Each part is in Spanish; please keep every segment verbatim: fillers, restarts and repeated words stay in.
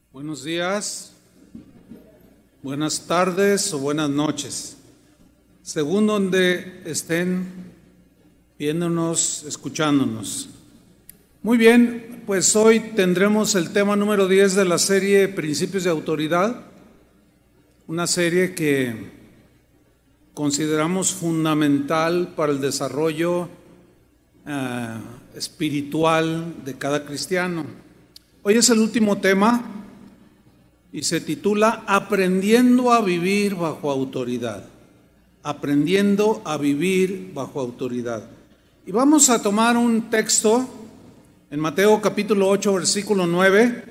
Buenos días, buenas tardes o buenas noches, según donde estén viéndonos, escuchándonos. Muy bien, pues hoy tendremos el tema número diez de la serie Principios de Autoridad, una serie que consideramos fundamental para el desarrollo uh, espiritual de cada cristiano. Hoy es el último tema y se titula Aprendiendo a vivir bajo autoridad. Aprendiendo a vivir bajo autoridad. Y vamos a tomar un texto en Mateo capítulo ocho, versículo nueve.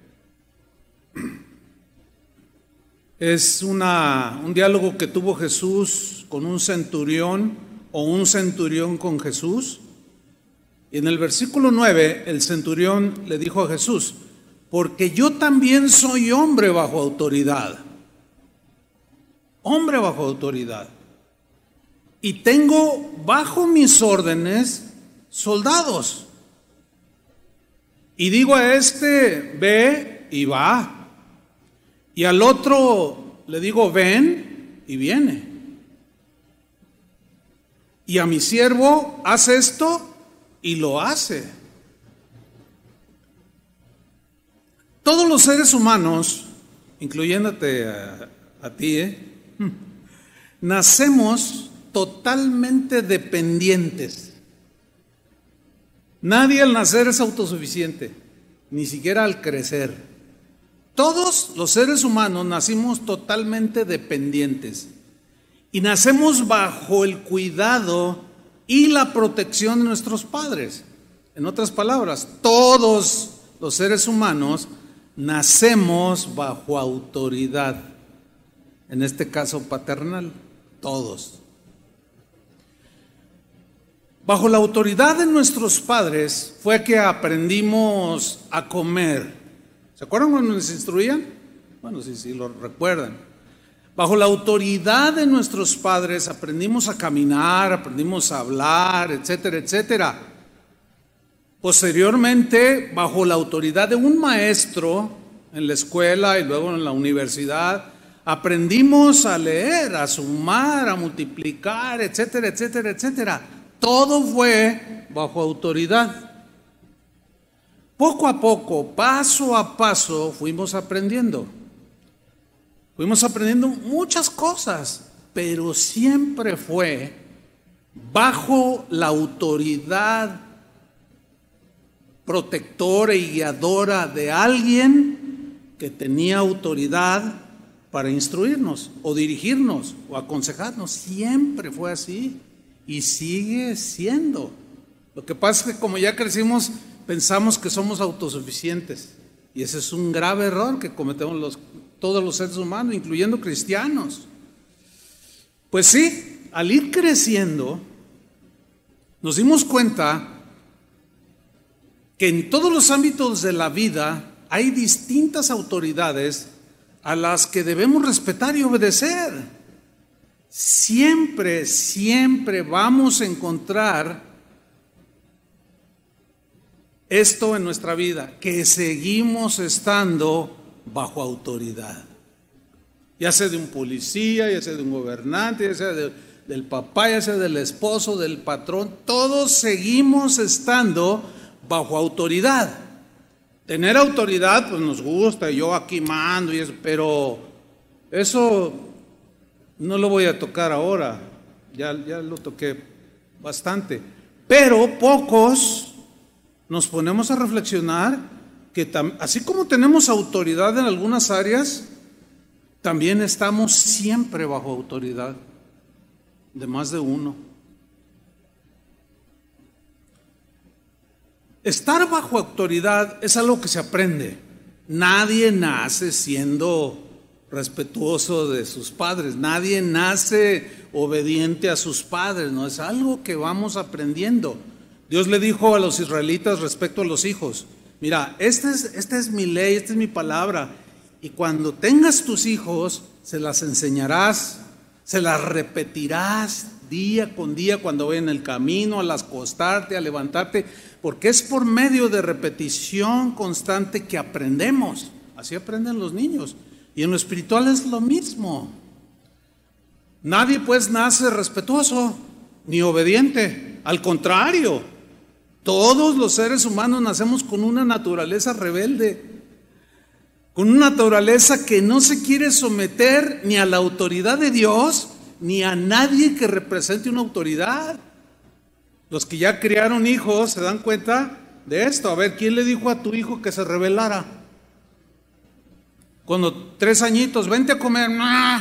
Es una, un diálogo que tuvo Jesús con un centurión o un centurión con Jesús. Y en el versículo nueve el centurión le dijo a Jesús: porque yo también soy hombre bajo autoridad, hombre bajo autoridad, y tengo bajo mis órdenes soldados. Y digo a este, ve y va, y al otro le digo, ven y viene. Y a mi siervo, haz esto y lo hace. Todos los seres humanos, incluyéndote a, a ti, ¿eh? nacemos totalmente dependientes. Nadie al nacer es autosuficiente, ni siquiera al crecer. Todos los seres humanos nacimos totalmente dependientes y nacemos bajo el cuidado y la protección de nuestros padres. En otras palabras, todos los seres humanos nacemos bajo autoridad, en este caso paternal, todos. Bajo la autoridad de nuestros padres fue que aprendimos a comer. ¿Se acuerdan cuando nos instruían? Bueno, sí, sí, lo recuerdan. Bajo la autoridad de nuestros padres aprendimos a caminar, aprendimos a hablar, etcétera, etcétera. Posteriormente, bajo la autoridad de un maestro en la escuela y luego en la universidad, aprendimos a leer, a sumar, a multiplicar, etcétera, etcétera, etcétera. Todo fue bajo autoridad. Poco a poco, paso a paso, fuimos aprendiendo. Fuimos aprendiendo muchas cosas, pero siempre fue bajo la autoridad protectora y guiadora de alguien que tenía autoridad para instruirnos o dirigirnos o aconsejarnos. Siempre fue así y sigue siendo. Lo que pasa es que como ya crecimos pensamos que somos autosuficientes, y ese es un grave error que cometemos los, todos los seres humanos, incluyendo cristianos. Pues sí, al ir creciendo nos dimos cuenta que en todos los ámbitos de la vida hay distintas autoridades a las que debemos respetar y obedecer. Siempre, siempre vamos a encontrar esto en nuestra vida, que seguimos estando bajo autoridad. Ya sea de un policía, ya sea de un gobernante, ya sea de, del papá, ya sea del esposo, del patrón, todos seguimos estando bajo autoridad. Tener autoridad pues nos gusta, yo aquí mando y eso, pero eso no lo voy a tocar ahora, ya, ya lo toqué bastante. Pero pocos nos ponemos a reflexionar que tam, así como tenemos autoridad en algunas áreas, también estamos siempre bajo autoridad de más de uno. Estar bajo autoridad es algo que se aprende. Nadie nace siendo respetuoso de sus padres, nadie nace obediente a sus padres, no es algo que vamos aprendiendo. Dios le dijo a los israelitas respecto a los hijos: mira, esta es, esta es mi ley, esta es mi palabra, y cuando tengas tus hijos, se las enseñarás, se las repetirás día con día cuando vayan en el camino, al acostarte, a levantarte, porque es por medio de repetición constante que aprendemos. así aprenden los niños. Y en lo espiritual es lo mismo. Nadie pues nace respetuoso ni obediente. Al contrario, todos los seres humanos nacemos con una naturaleza rebelde, con una naturaleza que no se quiere someter ni a la autoridad de Dios, ni a nadie que represente una autoridad. Los que ya criaron hijos se dan cuenta de esto. A ver, ¿quién le dijo a tu hijo que se rebelara? Cuando tres añitos, vente a comer.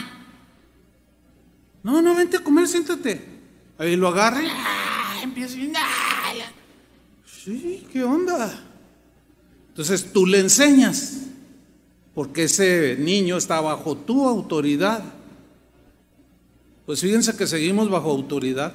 No, no, vente a comer, siéntate. Ahí lo agarra, empieza a... Sí, ¿qué onda? Entonces tú le enseñas, porque ese niño está bajo tu autoridad. Pues fíjense que seguimos bajo autoridad.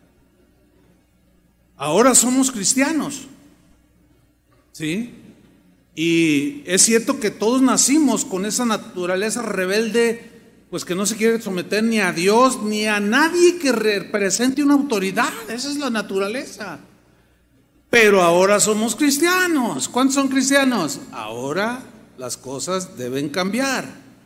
Ahora somos cristianos, ¿sí? Y es cierto que todos nacimos con esa naturaleza rebelde, pues que no se quiere someter ni a Dios ni a nadie que represente una autoridad. Esa es la naturaleza. Pero ahora somos cristianos. ¿Cuántos son cristianos? Ahora las cosas deben cambiar.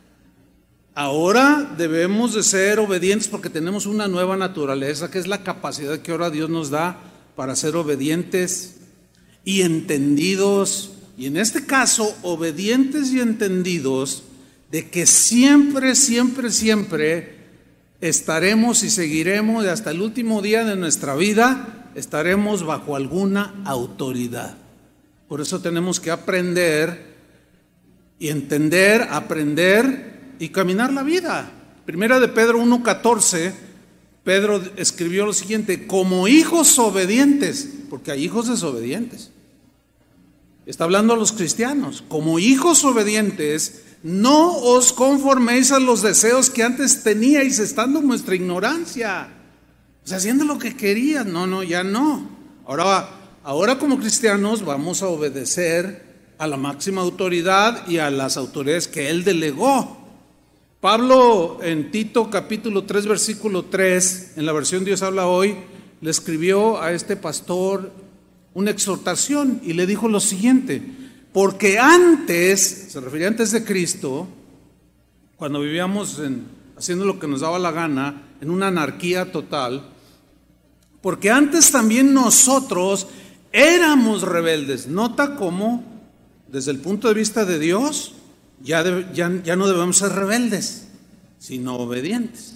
Ahora debemos de ser obedientes porque tenemos una nueva naturaleza, que es la capacidad que ahora Dios nos da para ser obedientes y entendidos. Y en este caso, obedientes y entendidos de que siempre, siempre, siempre estaremos y seguiremos, y hasta el último día de nuestra vida, estaremos bajo alguna autoridad. Por eso tenemos que aprender y entender, aprender y caminar la vida. Primera de Pedro uno catorce, Pedro escribió lo siguiente: como hijos obedientes, porque hay hijos desobedientes. Está hablando a los cristianos. Como hijos obedientes, no os conforméis a los deseos que antes teníais estando en vuestra ignorancia. O sea, haciendo lo que querías. No, no, ya no. Ahora, ahora como cristianos vamos a obedecer a la máxima autoridad y a las autoridades que Él delegó. Pablo en Tito capítulo tres versículo tres, en la versión Dios habla hoy, le escribió a este pastor una exhortación y le dijo lo siguiente: porque antes, se refería antes de Cristo, cuando vivíamos en, haciendo lo que nos daba la gana, en una anarquía total, porque antes también nosotros éramos rebeldes. Nota cómo, desde el punto de vista de Dios, ya, de, ya, ya no debemos ser rebeldes, sino obedientes.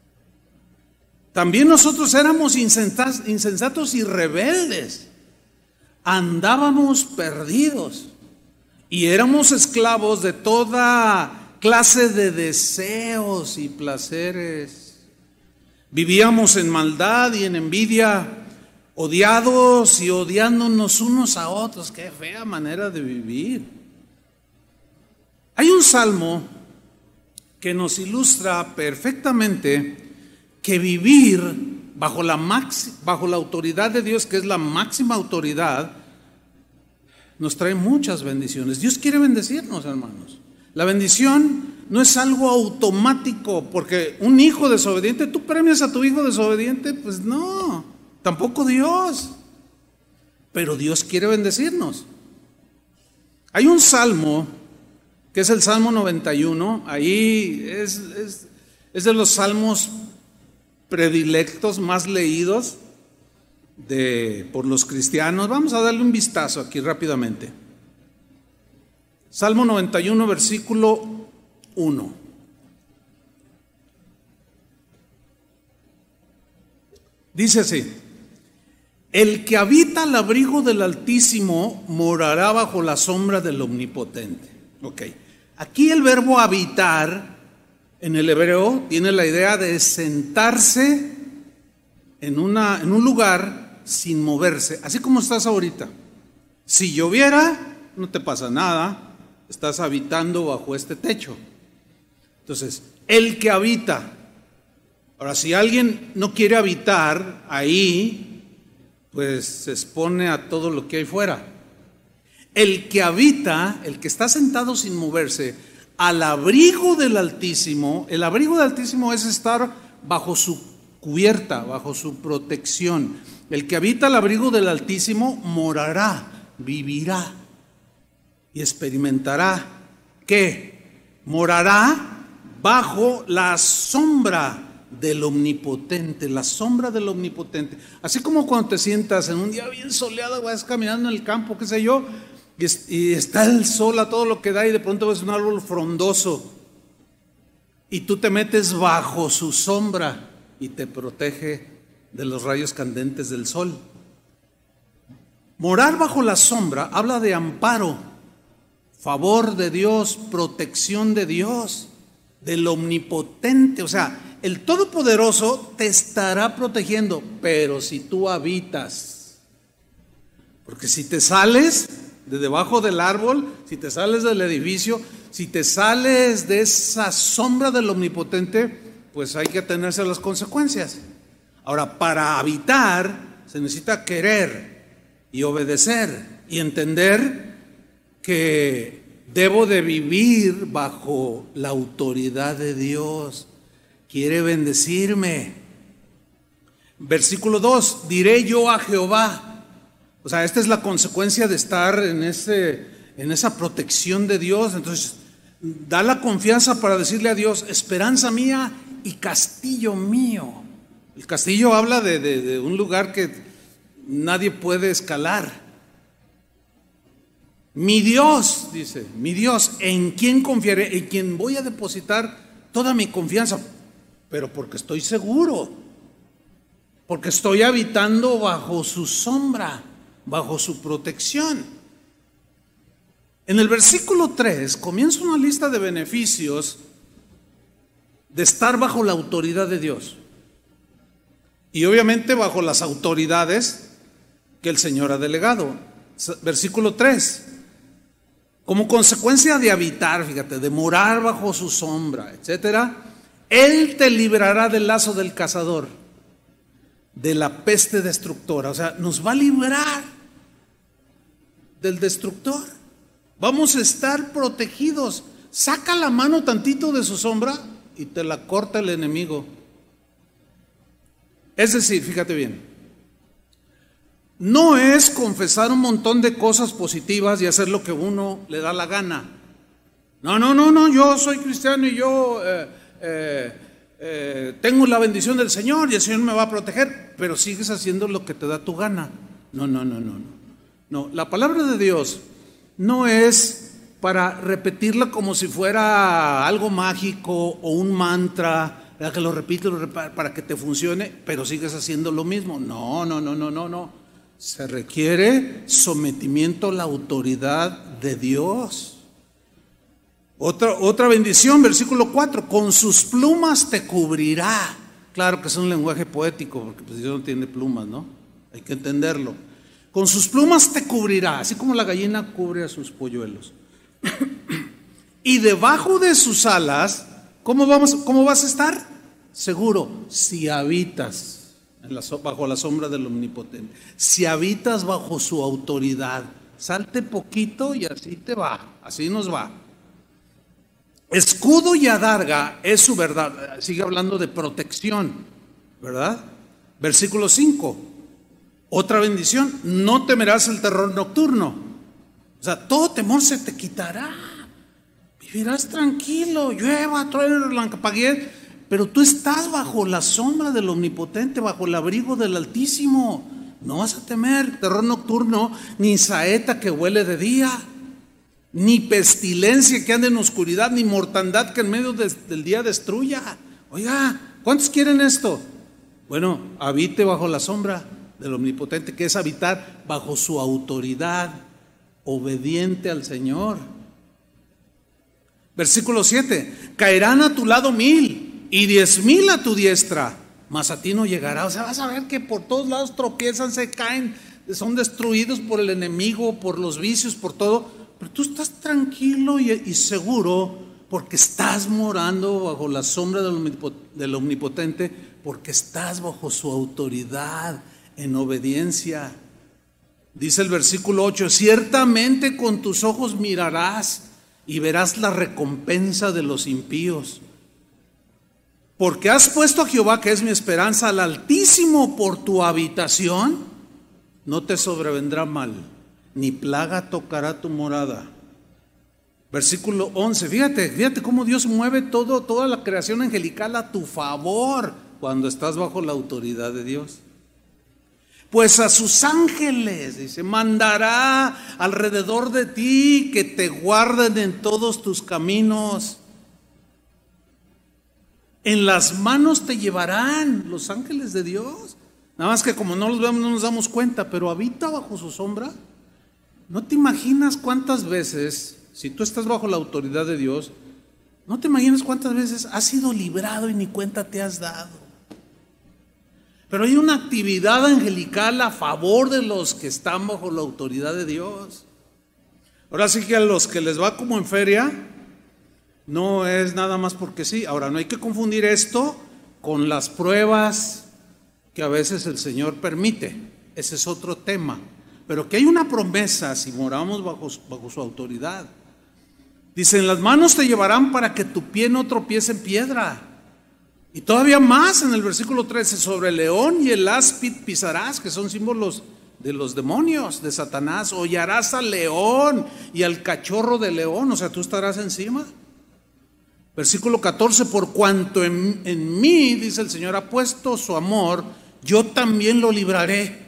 También nosotros éramos insensatos y rebeldes. Andábamos perdidos y éramos esclavos de toda clase de deseos y placeres. Vivíamos en maldad y en envidia, odiados y odiándonos unos a otros. Qué fea manera de vivir. Hay un salmo que nos ilustra perfectamente que vivir bajo la, maxi, bajo la autoridad de Dios, que es la máxima autoridad, nos trae muchas bendiciones. Dios quiere bendecirnos, hermanos. La bendición no es algo automático, porque un hijo desobediente, ¿tú premias a tu hijo desobediente? Pues no, tampoco Dios. Pero Dios quiere bendecirnos. Hay un salmo, que es el Salmo noventa y uno, ahí es, es, es de los salmos predilectos, más leídos de, por los cristianos. Vamos a darle un vistazo aquí rápidamente. Salmo noventa y uno, versículo uno. Dice así: el que habita al abrigo del Altísimo morará bajo la sombra del Omnipotente. Ok, aquí el verbo habitar en el hebreo tiene la idea de sentarse en, una, en un lugar sin moverse, así como estás ahorita. Si lloviera, no te pasa nada, estás habitando bajo este techo. Entonces, el que habita. Ahora, si alguien no quiere habitar ahí, pues se expone a todo lo que hay fuera. El que habita, el que está sentado sin moverse, al abrigo del Altísimo. El abrigo del Altísimo es estar bajo su cubierta, bajo su protección. El que habita al abrigo del Altísimo morará, vivirá y experimentará ¿qué? Morará bajo la sombra del Omnipotente, la sombra del Omnipotente. Así como cuando te sientas en un día bien soleado, vas caminando en el campo, qué sé yo, y, y está el sol a todo lo que da y de pronto ves un árbol frondoso y tú te metes bajo su sombra y te protege de los rayos candentes del sol. Morar bajo la sombra habla de amparo, favor de Dios, protección de Dios, del Omnipotente. O sea, el Todopoderoso te estará protegiendo, pero si tú habitas, porque si te sales de debajo del árbol, si te sales del edificio, si te sales de esa sombra del Omnipotente, pues hay que atenerse a las consecuencias. Ahora, para habitar se necesita querer y obedecer y entender que debo de vivir bajo la autoridad de Dios. Quiere bendecirme. Versículo dos, diré yo a Jehová. O sea, esta es la consecuencia de estar en, ese, en esa protección de Dios. Entonces, da la confianza para decirle a Dios, esperanza mía y castillo mío. El castillo habla de, de, de un lugar que nadie puede escalar. Mi Dios, dice, mi Dios, ¿en quién confiaré? En quien voy a depositar toda mi confianza, pero porque estoy seguro, porque estoy habitando bajo su sombra, bajo su protección. En el versículo tres comienza una lista de beneficios de estar bajo la autoridad de Dios. Y obviamente bajo las autoridades que el Señor ha delegado. Versículo tres. Como consecuencia de habitar, fíjate, de morar bajo su sombra, etcétera, Él te librará del lazo del cazador, de la peste destructora. O sea, nos va a librar del destructor. Vamos a estar protegidos. Saca la mano tantito de su sombra y te la corta el enemigo. Es decir, fíjate bien, no es confesar un montón de cosas positivas y hacer lo que uno le da la gana. No, no, no, no, yo soy cristiano y yo eh, eh, eh, tengo la bendición del Señor y el Señor me va a proteger, pero sigues haciendo lo que te da tu gana. No, no, no, no, no. No, la palabra de Dios no es para repetirla como si fuera algo mágico o un mantra, que lo repites para que te funcione, pero sigues haciendo lo mismo. No, no, no, no, no, no. Se requiere sometimiento a la autoridad de Dios. Otra, otra bendición, versículo cuatro, con sus plumas te cubrirá. Claro que es un lenguaje poético, porque pues Dios no tiene plumas, ¿no? Hay que entenderlo. Con sus plumas te cubrirá, así como la gallina cubre a sus polluelos. Y debajo de sus alas, ¿cómo, vamos, cómo vas a estar? Seguro, si habitas en la, bajo la sombra del Omnipotente, si habitas bajo su autoridad, salte poquito y así te va, así nos va. Escudo y adarga es su verdad. Sigue hablando de protección, ¿verdad? Versículo cinco. Otra bendición, no temerás el terror nocturno. O sea, todo temor se te quitará. Vivirás tranquilo, llueva, truene, relampaguee, pero tú estás bajo la sombra del Omnipotente, bajo el abrigo del Altísimo. No vas a temer terror nocturno, ni saeta que huele de día, ni pestilencia que ande en oscuridad, ni mortandad que en medio de, del día destruya. Oiga, ¿cuántos quieren esto? Bueno, habite bajo la sombra del Omnipotente, que es habitar bajo su autoridad, obediente al Señor. Versículo siete, caerán a tu lado mil y diez mil a tu diestra, mas a ti no llegará. O sea, vas a ver que por todos lados tropiezan, se caen, son destruidos por el enemigo, por los vicios, por todo. Pero tú estás tranquilo y, y seguro porque estás morando bajo la sombra del Omnipotente, porque estás bajo su autoridad en obediencia. Dice el versículo ocho, ciertamente con tus ojos mirarás y verás la recompensa de los impíos. Porque has puesto a Jehová, que es mi esperanza, al Altísimo por tu habitación, no te sobrevendrá mal, ni plaga tocará tu morada. Versículo once, fíjate, fíjate cómo Dios mueve todo, toda la creación angelical a tu favor cuando estás bajo la autoridad de Dios. Pues a sus ángeles, dice, mandará alrededor de ti que te guarden en todos tus caminos. En las manos te llevarán los ángeles de Dios. Nada más que como no los vemos no nos damos cuenta, pero habita bajo su sombra. No te imaginas cuántas veces, si tú estás bajo la autoridad de Dios, no te imaginas cuántas veces has sido librado y ni cuenta te has dado. Pero hay una actividad angelical a favor de los que están bajo la autoridad de Dios. Ahora sí que a los que les va como en feria, no es nada más porque sí. Ahora, no hay que confundir esto con las pruebas que a veces el Señor permite. Ese es otro tema. Pero que hay una promesa si moramos bajo, bajo su autoridad. Dice, en las manos te llevarán para que tu pie no tropiece en piedra. Y todavía más en el versículo trece, sobre el león y el áspid pisarás, que son símbolos de los demonios, de Satanás. Hollarás al león y al cachorro de león, o sea, tú estarás encima. Versículo catorce, por cuanto en, en mí, dice el Señor, ha puesto su amor, yo también lo libraré.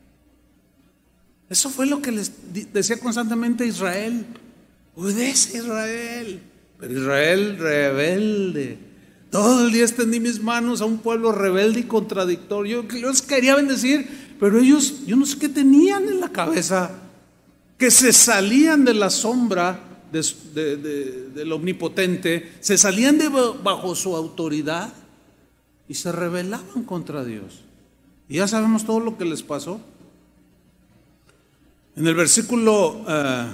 Eso fue lo que les decía constantemente a Israel. Obedece, Israel. Pero Israel rebelde. Todo el día extendí mis manos a un pueblo rebelde y contradictorio. Yo les quería bendecir, pero ellos, yo no sé qué tenían en la cabeza, que se salían de la sombra de, de, de, del omnipotente, se salían de bajo su autoridad y se rebelaban contra Dios. Y ya sabemos todo lo que les pasó. En el versículo uh,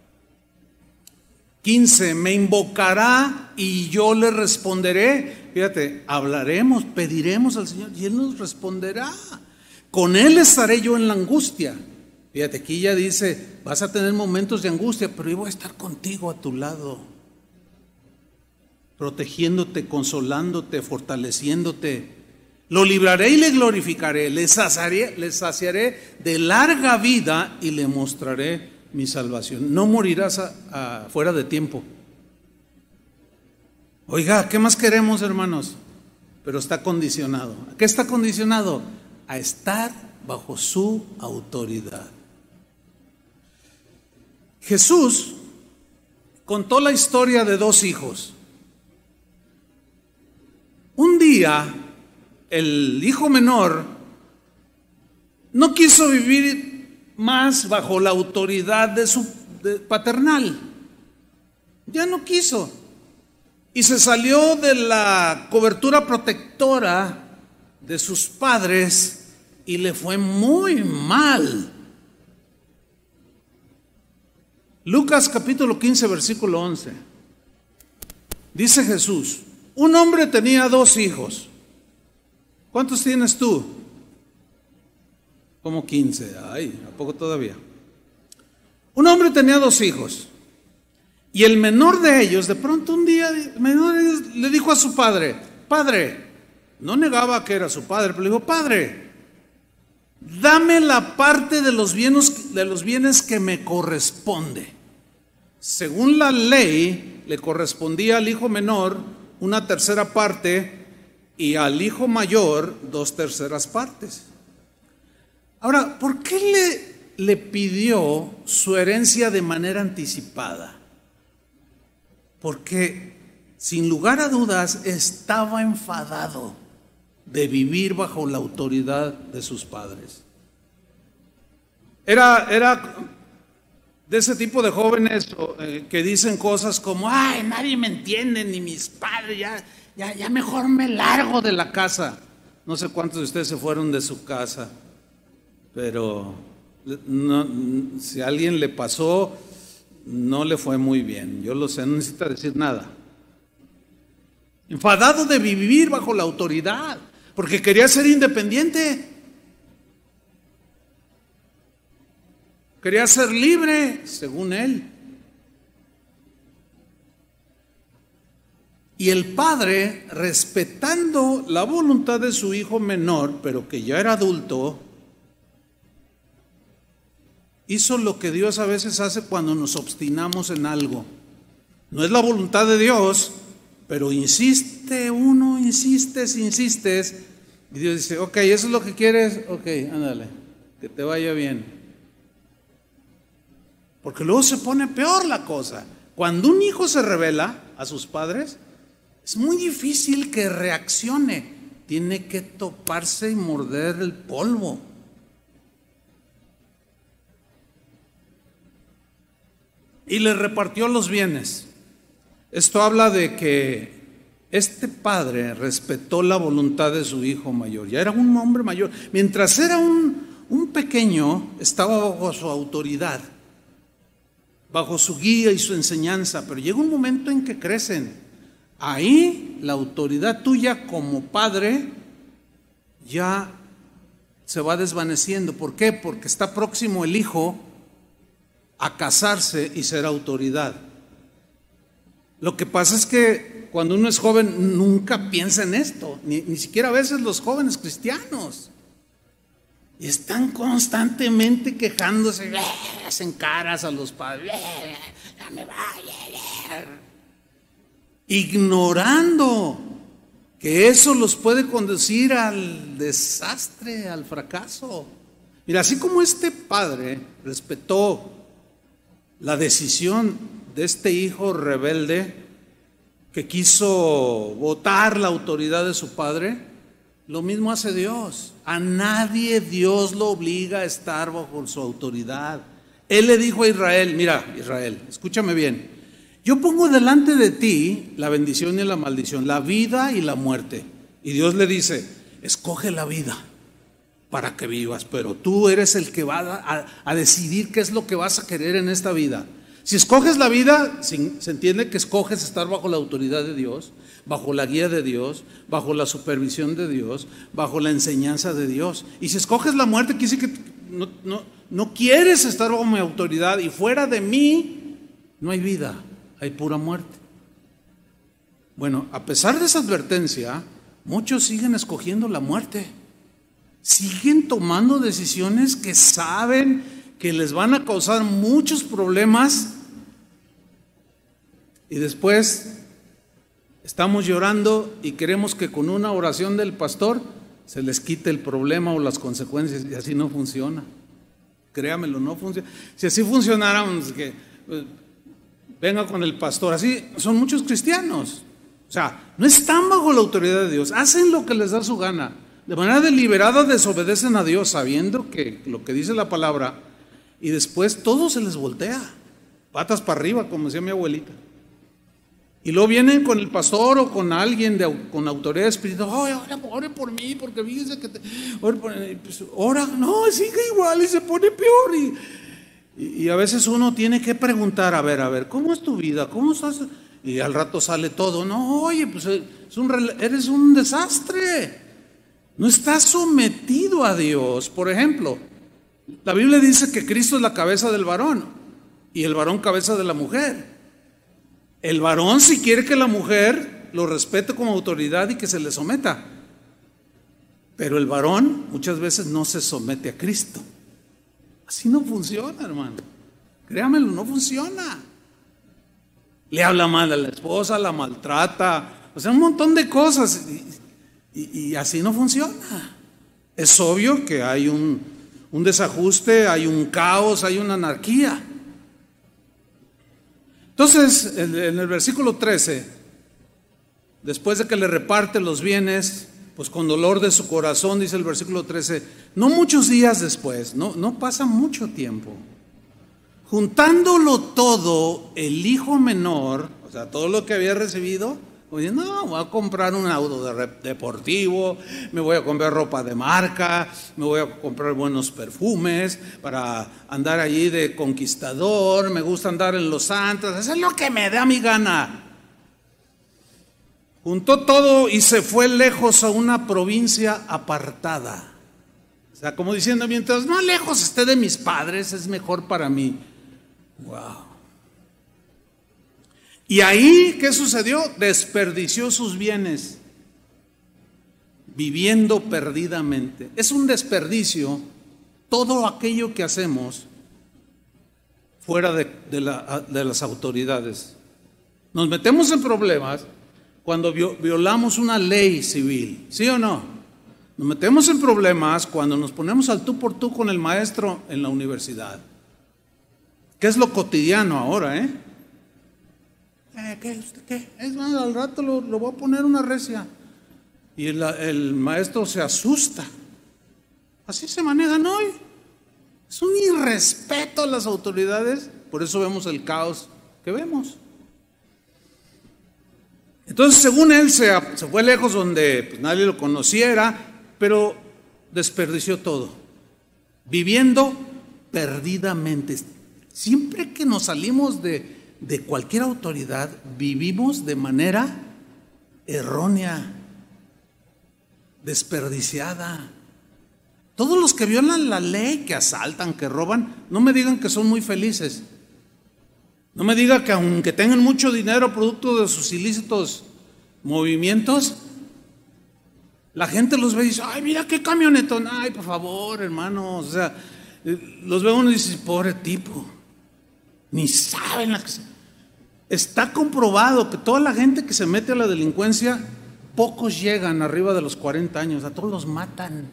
quince, me invocará y yo le responderé. Fíjate, hablaremos, pediremos al Señor y Él nos responderá. Con Él estaré yo en la angustia. Fíjate, aquí ya dice, vas a tener momentos de angustia, pero yo voy a estar contigo a tu lado, protegiéndote, consolándote, fortaleciéndote. Lo libraré y le glorificaré, le saciaré, le saciaré de larga vida y le mostraré mi salvación. No morirás a, a, fuera de tiempo. Oiga, ¿qué más queremos, hermanos? Pero está condicionado. ¿A qué está condicionado? A estar bajo su autoridad. Jesús contó la historia de dos hijos. Un día, el hijo menor no quiso vivir más bajo la autoridad de su de paternal. Ya no quiso. Y se salió de la cobertura protectora de sus padres y le fue muy mal. Lucas capítulo quince, versículo once. Dice Jesús, un hombre tenía dos hijos. ¿Cuántos tienes tú? Como quince. Ay, ¿a poco todavía? Un hombre tenía dos hijos. Y el menor de ellos, de pronto un día, el menor de ellos le dijo a su padre, padre, no negaba que era su padre, pero le dijo, padre, dame la parte de los bienes, de los bienes que me corresponde. Según la ley, le correspondía al hijo menor una tercera parte y al hijo mayor dos terceras partes. Ahora, ¿por qué le, le pidió su herencia de manera anticipada? Porque sin lugar a dudas estaba enfadado de vivir bajo la autoridad de sus padres. Era, era de ese tipo de jóvenes eh, que dicen cosas como, ay, nadie me entiende, ni mis padres, ya, ya, ya mejor me largo de la casa. No sé cuántos de ustedes se fueron de su casa, pero no, si a alguien le pasó, no le fue muy bien. Yo lo sé, no necesita decir nada. Enfadado de vivir bajo la autoridad, porque quería ser independiente. Quería ser libre, según él. Y el padre, respetando la voluntad de su hijo menor, pero que ya era adulto, hizo lo que Dios a veces hace cuando nos obstinamos en algo. No es la voluntad de Dios, pero insiste uno, insistes, insistes. Y Dios dice, ok, eso es lo que quieres, ok, ándale, que te vaya bien. Porque luego se pone peor la cosa. Cuando un hijo se revela a sus padres, es muy difícil que reaccione. Tiene que toparse y morder el polvo. Y le repartió los bienes. Esto habla de que este padre respetó la voluntad de su hijo mayor. Ya era un hombre mayor. Mientras era un, un pequeño, estaba bajo su autoridad, bajo su guía y su enseñanza. Pero llega un momento en que crecen. Ahí la autoridad tuya como padre ya se va desvaneciendo. ¿Por qué? Porque está próximo el hijo a casarse y ser autoridad. Lo que pasa es que cuando uno es joven nunca piensa en esto, ni, ni siquiera a veces los jóvenes cristianos. Y están constantemente quejándose, hacen caras a los padres, ya me vaya, ignorando que eso los puede conducir al desastre, al fracaso. Mira, así como este padre respetó la decisión de este hijo rebelde que quiso votar la autoridad de su padre, lo mismo hace Dios. A nadie Dios lo obliga a estar bajo su autoridad. Él le dijo a Israel, mira Israel, escúchame bien, yo pongo delante de ti la bendición y la maldición, la vida y la muerte. Y Dios le dice, escoge la vida para que vivas, pero tú eres el que va a, a decidir qué es lo que vas a querer en esta vida. Si escoges la vida, se, se entiende que escoges estar bajo la autoridad de Dios, bajo la guía de Dios, bajo la supervisión de Dios, bajo la enseñanza de Dios. Y si escoges la muerte, quiere decir que no, no, no quieres estar bajo mi autoridad y fuera de mí no hay vida, hay pura muerte. Bueno, a pesar de esa advertencia, muchos siguen escogiendo la muerte. Siguen tomando decisiones que saben que les van a causar muchos problemas y después estamos llorando y queremos que con una oración del pastor se les quite el problema o las consecuencias, y así no funciona. Créamelo, no funciona. Si así funcionara, que pues, venga con el pastor, así son muchos cristianos. O sea, no están bajo la autoridad de Dios, hacen lo que les da su gana. De manera deliberada desobedecen a Dios sabiendo que lo que dice la palabra, y después todo se les voltea, patas para arriba, como decía mi abuelita. Y luego vienen con el pastor o con alguien de, con autoridad espiritual, ¡ay, ora, ore por mí, porque fíjese que te, ore por mí! Pues, ora, no, sigue igual y se pone peor. Y, y, y a veces uno tiene que preguntar, a ver, a ver, ¿cómo es tu vida? ¿Cómo estás? Y al rato sale todo, no, oye, pues es un, eres un desastre. No estás sometido a Dios. Por ejemplo, la Biblia dice que Cristo es la cabeza del varón y el varón cabeza de la mujer. El varón, si quiere que la mujer lo respete como autoridad y que se le someta, pero el varón muchas veces no se somete a Cristo. Así no funciona, hermano. Créamelo, no funciona. Le habla mal a la esposa, la maltrata, o sea, un montón de cosas. Y, y, y así no funciona. Es obvio que hay un, un desajuste, hay un caos, hay una anarquía. Entonces, en, en el versículo trece, después de que le reparte los bienes, pues con dolor de su corazón, dice el versículo trece, no muchos días después, no, no pasa mucho tiempo, juntándolo todo, el hijo menor, o sea, todo lo que había recibido, oye, no, voy a comprar un auto de deportivo, me voy a comprar ropa de marca, me voy a comprar buenos perfumes para andar allí de conquistador, me gusta andar en los santos, eso es lo que me da mi gana. Juntó todo y se fue lejos a una provincia apartada. O sea, como diciendo, mientras más lejos esté de mis padres, es mejor para mí. Wow. Y ahí, ¿qué sucedió? Desperdició sus bienes, viviendo perdidamente. Es un desperdicio todo aquello que hacemos fuera de, de, la, de las autoridades. Nos metemos en problemas cuando violamos una ley civil, ¿sí o no? Nos metemos en problemas cuando nos ponemos al tú por tú con el maestro en la universidad, que es lo cotidiano ahora, ¿eh? ¿Qué? ¿Qué? ¿Usted qué? Es más, al rato lo, lo voy a poner una recia. Y el, el maestro se asusta. Así se manejan hoy. Es un irrespeto a las autoridades, por eso vemos el caos que vemos. Entonces, según él, se, se fue lejos donde pues, nadie lo conociera, pero desperdició todo, viviendo perdidamente. Siempre que nos salimos de, de cualquier autoridad, vivimos de manera errónea, desperdiciada. Todos los que violan la ley, que asaltan, que roban, no me digan que son muy felices. No me diga que aunque tengan mucho dinero producto de sus ilícitos movimientos, la gente los ve y dice, ay, mira qué camionetón, ay, por favor, hermanos. O sea, los ve uno y dice, pobre tipo, ni saben la que se... Está comprobado que toda la gente que se mete a la delincuencia, pocos llegan arriba de los cuarenta años, a todos los matan.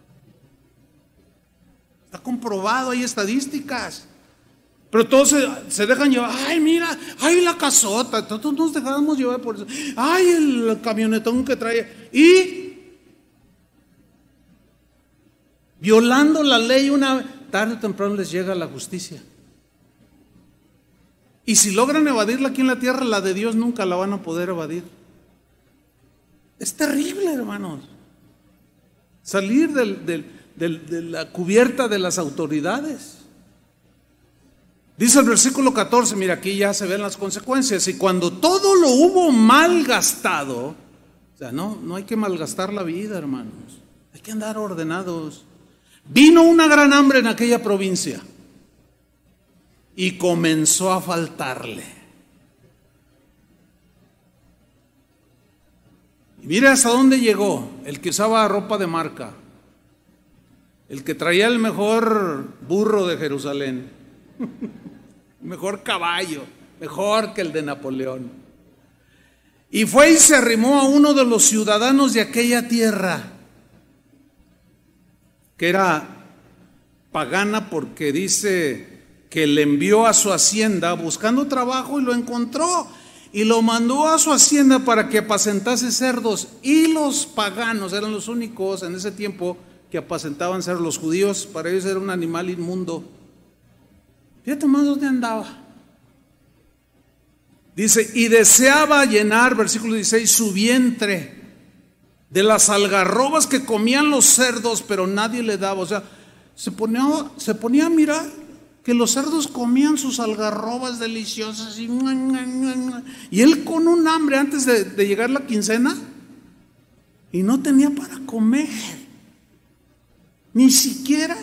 Está comprobado, hay estadísticas. Pero todos se, se dejan llevar, ay, mira, ay, la casota, todos nos dejamos llevar por eso, ay, el camionetón que trae, y violando la ley, una tarde o temprano les llega la justicia. Y si logran evadirla aquí en la tierra, la de Dios nunca la van a poder evadir. Es terrible, hermanos, salir del, del, del, de la cubierta de las autoridades. Dice el versículo catorce, mira, aquí ya se ven las consecuencias. Y cuando todo lo hubo malgastado, o sea, no, no hay que malgastar la vida, hermanos, hay que andar ordenados. Vino una gran hambre en aquella provincia y comenzó a faltarle. Y mira hasta dónde llegó el que usaba ropa de marca, el que traía el mejor burro de Jerusalén, mejor caballo, mejor que el de Napoleón. Y fue y se arrimó a uno de los ciudadanos de aquella tierra, que era pagana, porque dice que le envió a su hacienda buscando trabajo y lo encontró y lo mandó a su hacienda para que apacentase cerdos. Y los paganos eran los únicos en ese tiempo que apacentaban cerdos. Los judíos, para ellos era un animal inmundo. Fíjate más dónde andaba. Dice, y deseaba llenar, versículo dieciséis, su vientre de las algarrobas que comían los cerdos, pero nadie le daba. O sea, se ponía, se ponía a mirar que los cerdos comían sus algarrobas deliciosas y, y él con un hambre antes de, de llegar la quincena y no tenía para comer, ni siquiera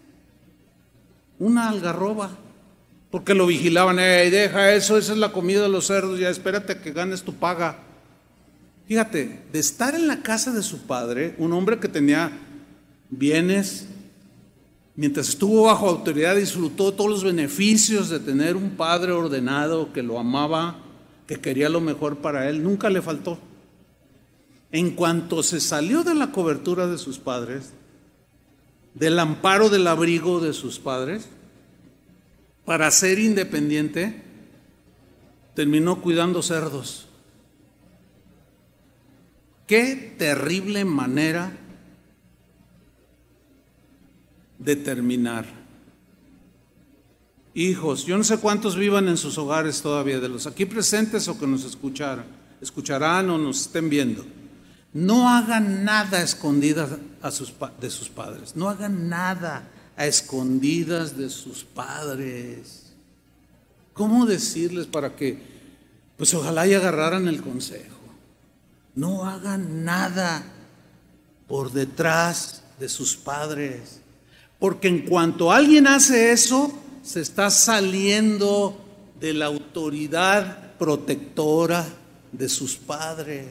una algarroba, porque lo vigilaban. Hey, deja eso, esa es la comida de los cerdos, ya espérate a que ganes tu paga. Fíjate, de estar en la casa de su padre, un hombre que tenía bienes, mientras estuvo bajo autoridad, disfrutó todos los beneficios de tener un padre ordenado que lo amaba, que quería lo mejor para él, nunca le faltó. En cuanto se salió de la cobertura de sus padres, del amparo del abrigo de sus padres, para ser independiente, terminó cuidando cerdos. Qué terrible manera de terminar. Hijos, yo no sé cuántos vivan en sus hogares todavía, de los aquí presentes o que nos escucharan, escucharán o nos estén viendo. No hagan nada a escondidas a sus, de sus padres. No hagan nada a escondidas de sus padres. ¿Cómo decirles para que, pues ojalá y agarraran el consejo? No hagan nada por detrás de sus padres, porque en cuanto alguien hace eso, se está saliendo de la autoridad protectora de sus padres.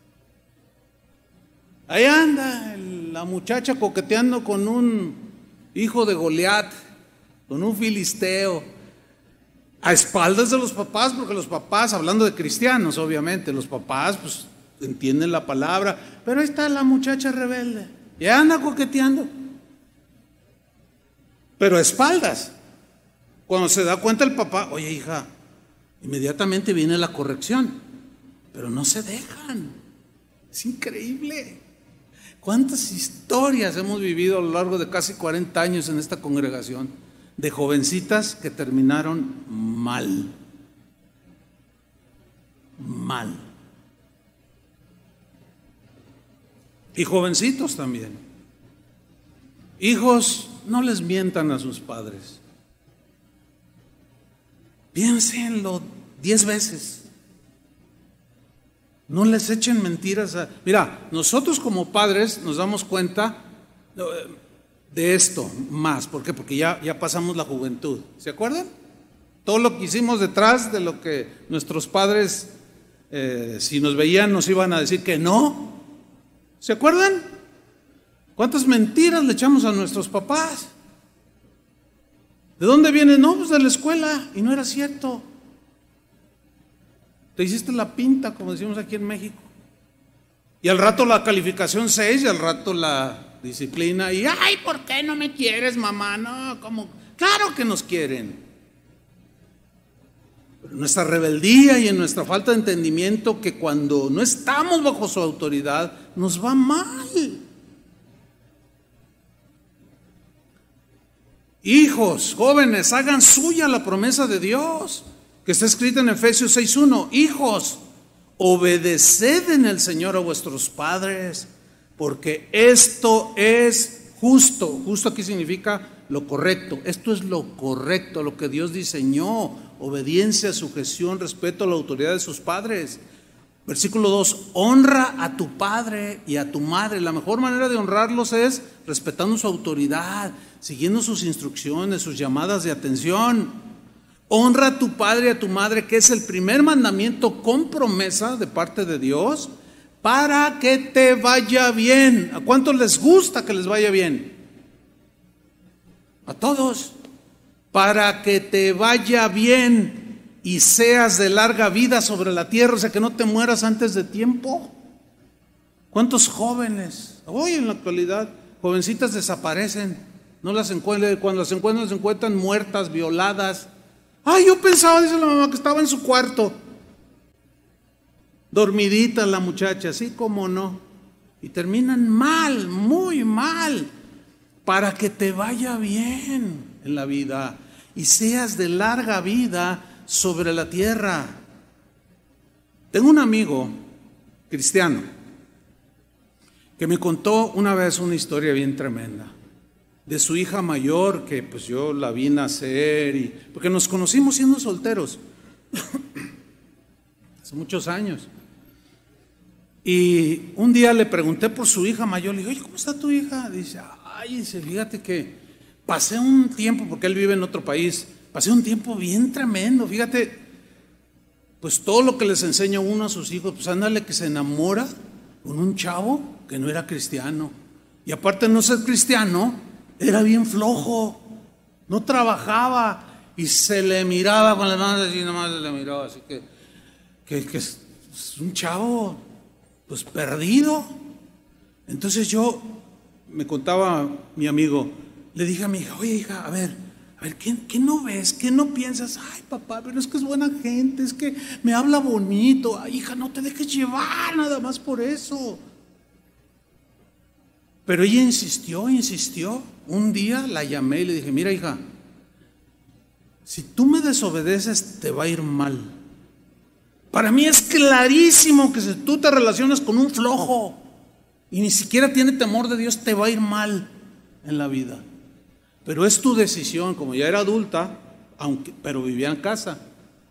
Ahí anda la muchacha coqueteando con un hijo de Goliat, con un filisteo, a espaldas de los papás, porque los papás, hablando de cristianos obviamente, los papás pues entienden la palabra, pero ahí está la muchacha rebelde, ya anda coqueteando, pero a espaldas. Cuando se da cuenta el papá, oye hija, inmediatamente viene la corrección, pero no se dejan. Es increíble. ¿Cuántas historias hemos vivido a lo largo de casi cuarenta años en esta congregación de jovencitas que terminaron mal? Mal. Y jovencitos también. Hijos, no les mientan a sus padres. Piénsenlo diez veces. No les echen mentiras. A... Mira, nosotros como padres nos damos cuenta de esto más. ¿Por qué? Porque ya, ya pasamos la juventud. ¿Se acuerdan? Todo lo que hicimos detrás de lo que nuestros padres, eh, si nos veían, nos iban a decir que no. ¿Se acuerdan? ¿Cuántas mentiras le echamos a nuestros papás? ¿De dónde vienen? No, pues de la escuela. Y no era cierto. Te hiciste la pinta, como decimos aquí en México. Y al rato la calificación seis, y al rato la disciplina. Y, ay, ¿por qué no me quieres, mamá? No, como, claro que nos quieren. Pero en nuestra rebeldía y en nuestra falta de entendimiento, que cuando no estamos bajo su autoridad, nos va mal. Hijos, jóvenes, hagan suya la promesa de Dios, que está escrita en Efesios seis uno. Hijos, obedeced en el Señor a vuestros padres, porque esto es justo. Justo aquí significa lo correcto. Esto es lo correcto, lo que Dios diseñó. Obediencia, sujeción, respeto a la autoridad de sus padres. Versículo dos, honra a tu padre y a tu madre. La mejor manera de honrarlos es respetando su autoridad, siguiendo sus instrucciones, sus llamadas de atención. Honra a tu padre y a tu madre, que es el primer mandamiento con promesa de parte de Dios, para que te vaya bien. ¿A cuántos les gusta que les vaya bien? A todos. Para que te vaya bien y seas de larga vida sobre la tierra, o sea, que no te mueras antes de tiempo. ¿Cuántos jóvenes hoy en la actualidad, jovencitas desaparecen? No las encuentran, cuando las encuentran, se encuentran muertas, violadas. Ay, yo pensaba, dice la mamá, que estaba en su cuarto, dormidita la muchacha, así como no. Y terminan mal, muy mal, para que te vaya bien en la vida y seas de larga vida sobre la tierra. Tengo un amigo cristiano que me contó una vez una historia bien tremenda de su hija mayor, que pues yo la vi nacer, y, porque nos conocimos siendo solteros hace muchos años. Y un día le pregunté por su hija mayor, le dije, oye, ¿cómo está tu hija? Dice, ay, dice, fíjate que pasé un tiempo, porque él vive en otro país, pasé un tiempo bien tremendo, fíjate, pues todo lo que les enseña uno a sus hijos, pues ándale que se enamora con un chavo que no era cristiano. Y aparte de no ser cristiano, era bien flojo, no trabajaba y se le miraba con las manos así, nomás se le miraba así que, que, que es un chavo pues perdido. Entonces yo, me contaba mi amigo, le dije a mi hija, oye hija, a ver, a ver, ¿qué, qué no ves? ¿Qué no piensas? Ay papá, pero es que es buena gente, es que me habla bonito. Ay hija, no te dejes llevar nada más por eso. Pero ella insistió, insistió. Un día la llamé y le dije, mira hija, si tú me desobedeces te va a ir mal. Para mí es clarísimo que si tú te relacionas con un flojo y ni siquiera tiene temor de Dios, te va a ir mal en la vida. Pero es tu decisión, como ya era adulta, aunque, pero vivía en casa.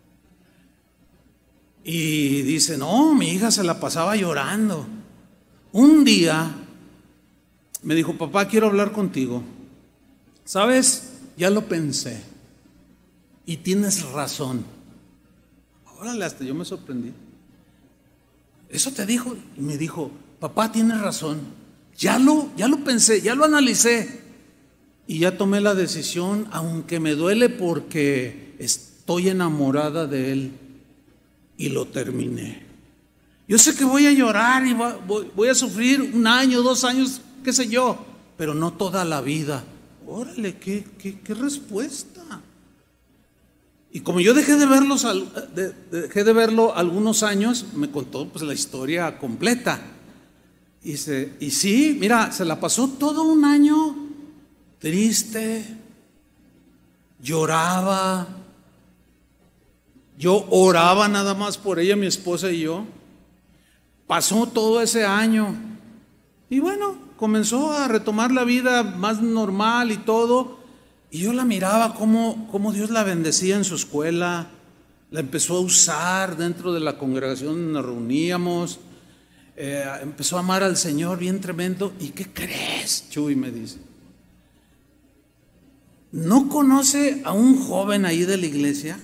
Y dice, no, mi hija se la pasaba llorando. Un día me dijo, papá, quiero hablar contigo. ¿Sabes? Ya lo pensé. Y tienes razón. Órale, hasta yo me sorprendí. Eso te dijo. Y me dijo, papá, tienes razón. Ya lo, ya lo pensé, ya lo analicé. Y ya tomé la decisión, aunque me duele porque es, estoy enamorada de él y lo terminé. Yo sé que voy a llorar y voy, voy a sufrir un año, dos años, qué sé yo, pero no toda la vida. Órale, qué, qué, qué respuesta. Y como yo dejé de, verlos, de, dejé de verlo algunos años, me contó pues la historia completa. Y, se, y sí, mira, se la pasó todo un año triste, lloraba. Yo oraba nada más por ella, mi esposa y yo. Pasó todo ese año. Y bueno, comenzó a retomar la vida más normal y todo. Y yo la miraba cómo, cómo Dios la bendecía en su escuela. La empezó a usar dentro de la congregación donde nos reuníamos. Eh, empezó a amar al Señor bien tremendo. ¿Y qué crees, Chuy? Me dice. ¿No conoce a un joven ahí de la iglesia?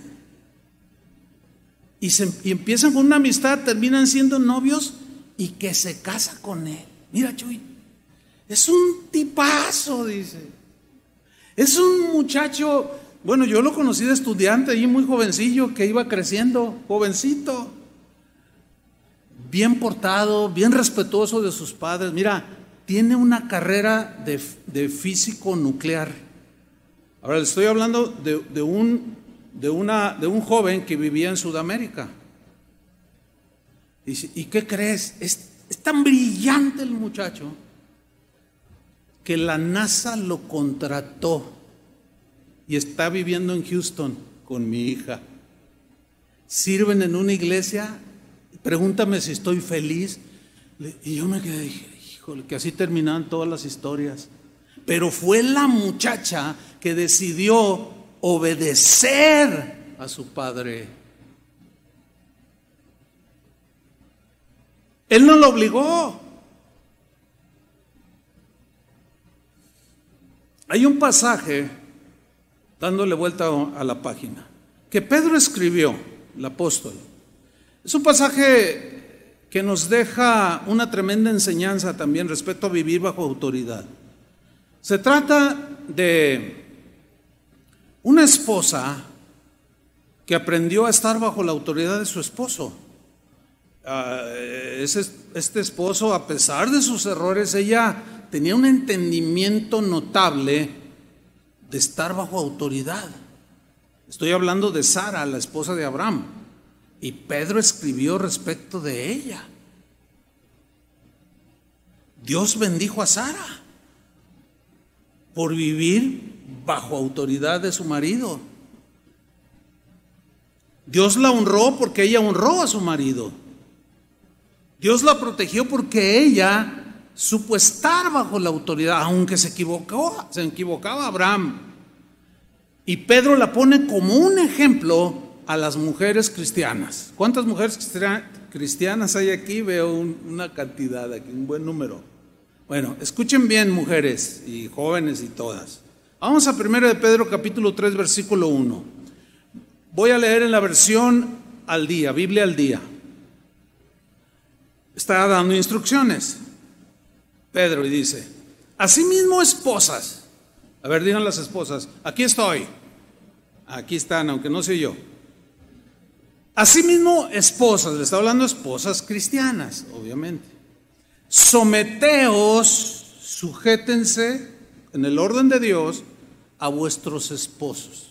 Y, se, y empiezan con una amistad, terminan siendo novios y que se casa con él. Mira, Chuy, es un tipazo, dice. Es un muchacho, bueno, yo lo conocí de estudiante ahí muy jovencillo, que iba creciendo, jovencito. Bien portado, bien respetuoso de sus padres. Mira, tiene una carrera de, de físico nuclear. Ahora le estoy hablando de, de, un, de, una, de un joven que vivía en Sudamérica. Dice, ¿y qué crees? Es, es tan brillante el muchacho que la NASA lo contrató y está viviendo en Houston con mi hija. Sirven en una iglesia. Pregúntame si estoy feliz. Y yo me quedé, dije, híjole, que así terminaban todas las historias. Pero fue la muchacha que decidió obedecer a su padre. Él no lo obligó. Hay un pasaje, dándole vuelta a la página, que Pedro escribió, el apóstol. Es un pasaje que nos deja una tremenda enseñanza también respecto a vivir bajo autoridad. Se trata de una esposa que aprendió a estar bajo la autoridad de su esposo. Uh, este esposo, a pesar de sus errores, ella tenía un entendimiento notable de estar bajo autoridad. Estoy hablando de Sara, la esposa de Abraham, y Pedro escribió respecto de ella. Dios bendijo a Sara por vivir bajo autoridad de su marido. Dios la honró porque ella honró a su marido. Dios la protegió porque ella supo estar bajo la autoridad, aunque se equivocó, se equivocaba Abraham. Y Pedro la pone como un ejemplo a las mujeres cristianas. ¿Cuántas mujeres cristianas hay aquí? Veo un, una cantidad aquí, un buen número. Bueno, escuchen bien, mujeres y jóvenes y todas. Vamos a primero de Pedro capítulo tres, versículo uno. Voy a leer en la versión al día, Biblia al día. Está dando instrucciones Pedro y dice: asimismo, esposas. A ver, digan las esposas, aquí estoy. Aquí están, aunque no soy yo. Asimismo, esposas, le está hablando esposas cristianas, obviamente. Someteos, sujétense en el orden de Dios a vuestros esposos.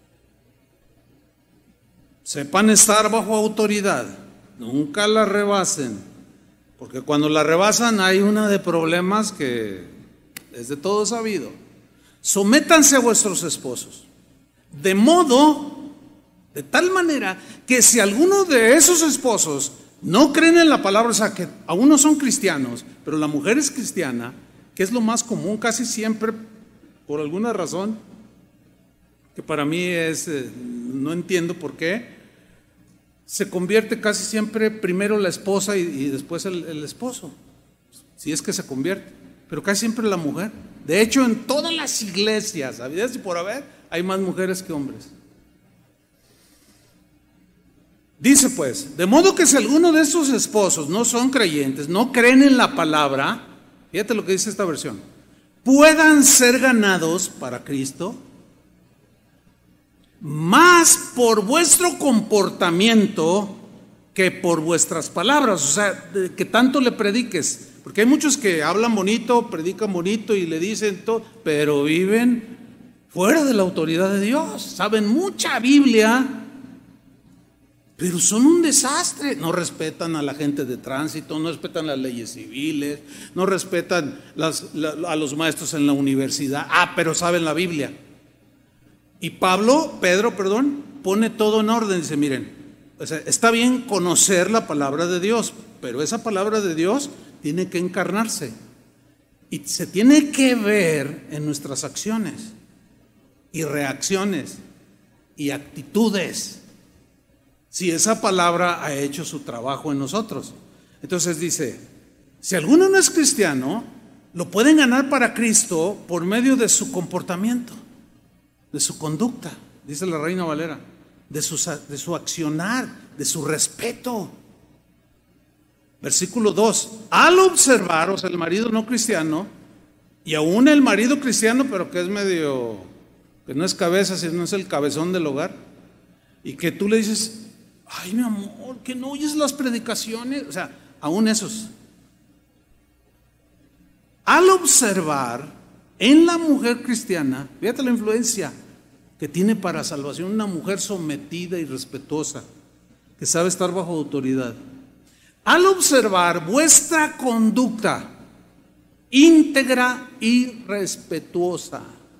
Sepan estar bajo autoridad, nunca la rebasen. Porque cuando la rebasan hay una de problemas que es de todo sabido. Sométanse a vuestros esposos, de modo, de tal manera que si alguno de esos esposos no creen en la palabra, o sea que aún no son cristianos, pero la mujer es cristiana, que es lo más común casi siempre, por alguna razón, que para mí es, eh, no entiendo por qué, se convierte casi siempre primero la esposa y, y después el, el esposo, si es que se convierte, pero casi siempre la mujer. De hecho, en todas las iglesias, habidas y por haber, hay más mujeres que hombres. Dice pues, de modo que si alguno de esos esposos no son creyentes, no creen en la palabra, fíjate lo que dice esta versión, puedan ser ganados para Cristo, más por vuestro comportamiento que por vuestras palabras. O sea, que tanto le prediques. Porque hay muchos que hablan bonito, predican bonito y le dicen todo, pero viven fuera de la autoridad de Dios. Saben mucha Biblia, pero son un desastre. No respetan a la gente de tránsito, no respetan las leyes civiles, no respetan las, la, a los maestros en la universidad. Ah, pero saben la Biblia. Y Pablo, Pedro, perdón, pone todo en orden. Dice, miren, o sea, está bien conocer la palabra de Dios, pero esa palabra de Dios tiene que encarnarse y se tiene que ver en nuestras acciones y reacciones y actitudes, si esa palabra ha hecho su trabajo en nosotros. Entonces dice, si alguno no es cristiano, lo pueden ganar para Cristo por medio de su comportamiento, de su conducta, dice la Reina Valera, de su, de su accionar, de su respeto. Versículo dos, al observar, o sea, el marido no cristiano, y aún el marido cristiano, pero que es medio, que no es cabeza, sino es el cabezón del hogar, y que tú le dices, ay, mi amor, que no oyes las predicaciones, o sea, aún esos. Al observar en la mujer cristiana, fíjate la influencia que tiene para salvación, una mujer sometida y respetuosa, que sabe estar bajo autoridad. Al observar vuestra conducta íntegra y respetuosa.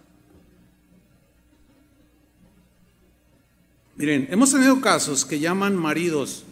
Miren, hemos tenido casos que llaman maridos,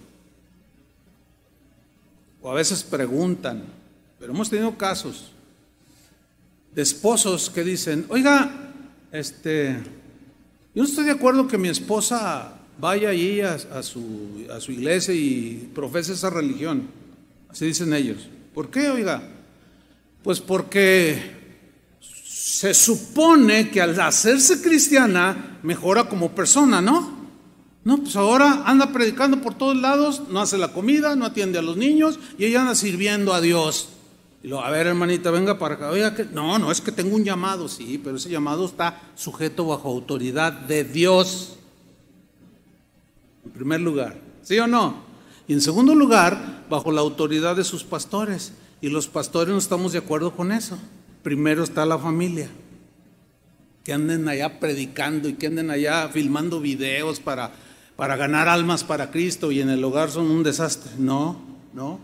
o a veces preguntan, pero hemos tenido casos de esposos que dicen, oiga, este, yo no estoy de acuerdo que mi esposa vaya allí a, a, su, a su iglesia y profese esa religión. Así dicen ellos. ¿Por qué, oiga? Pues porque se supone que al hacerse cristiana mejora como persona, ¿no? No, pues ahora anda predicando por todos lados, no hace la comida, no atiende a los niños y ella anda sirviendo a Dios. Y luego, a ver, hermanita, venga para acá. Oiga, que no, no, es que tengo un llamado, sí, pero ese llamado está sujeto bajo autoridad de Dios. En primer lugar, ¿sí o no? Y en segundo lugar, bajo la autoridad de sus pastores. Y los pastores no estamos de acuerdo con eso. Primero está la familia. Que anden allá predicando y que anden allá filmando videos para, para ganar almas para Cristo y en el hogar son un desastre. No, no.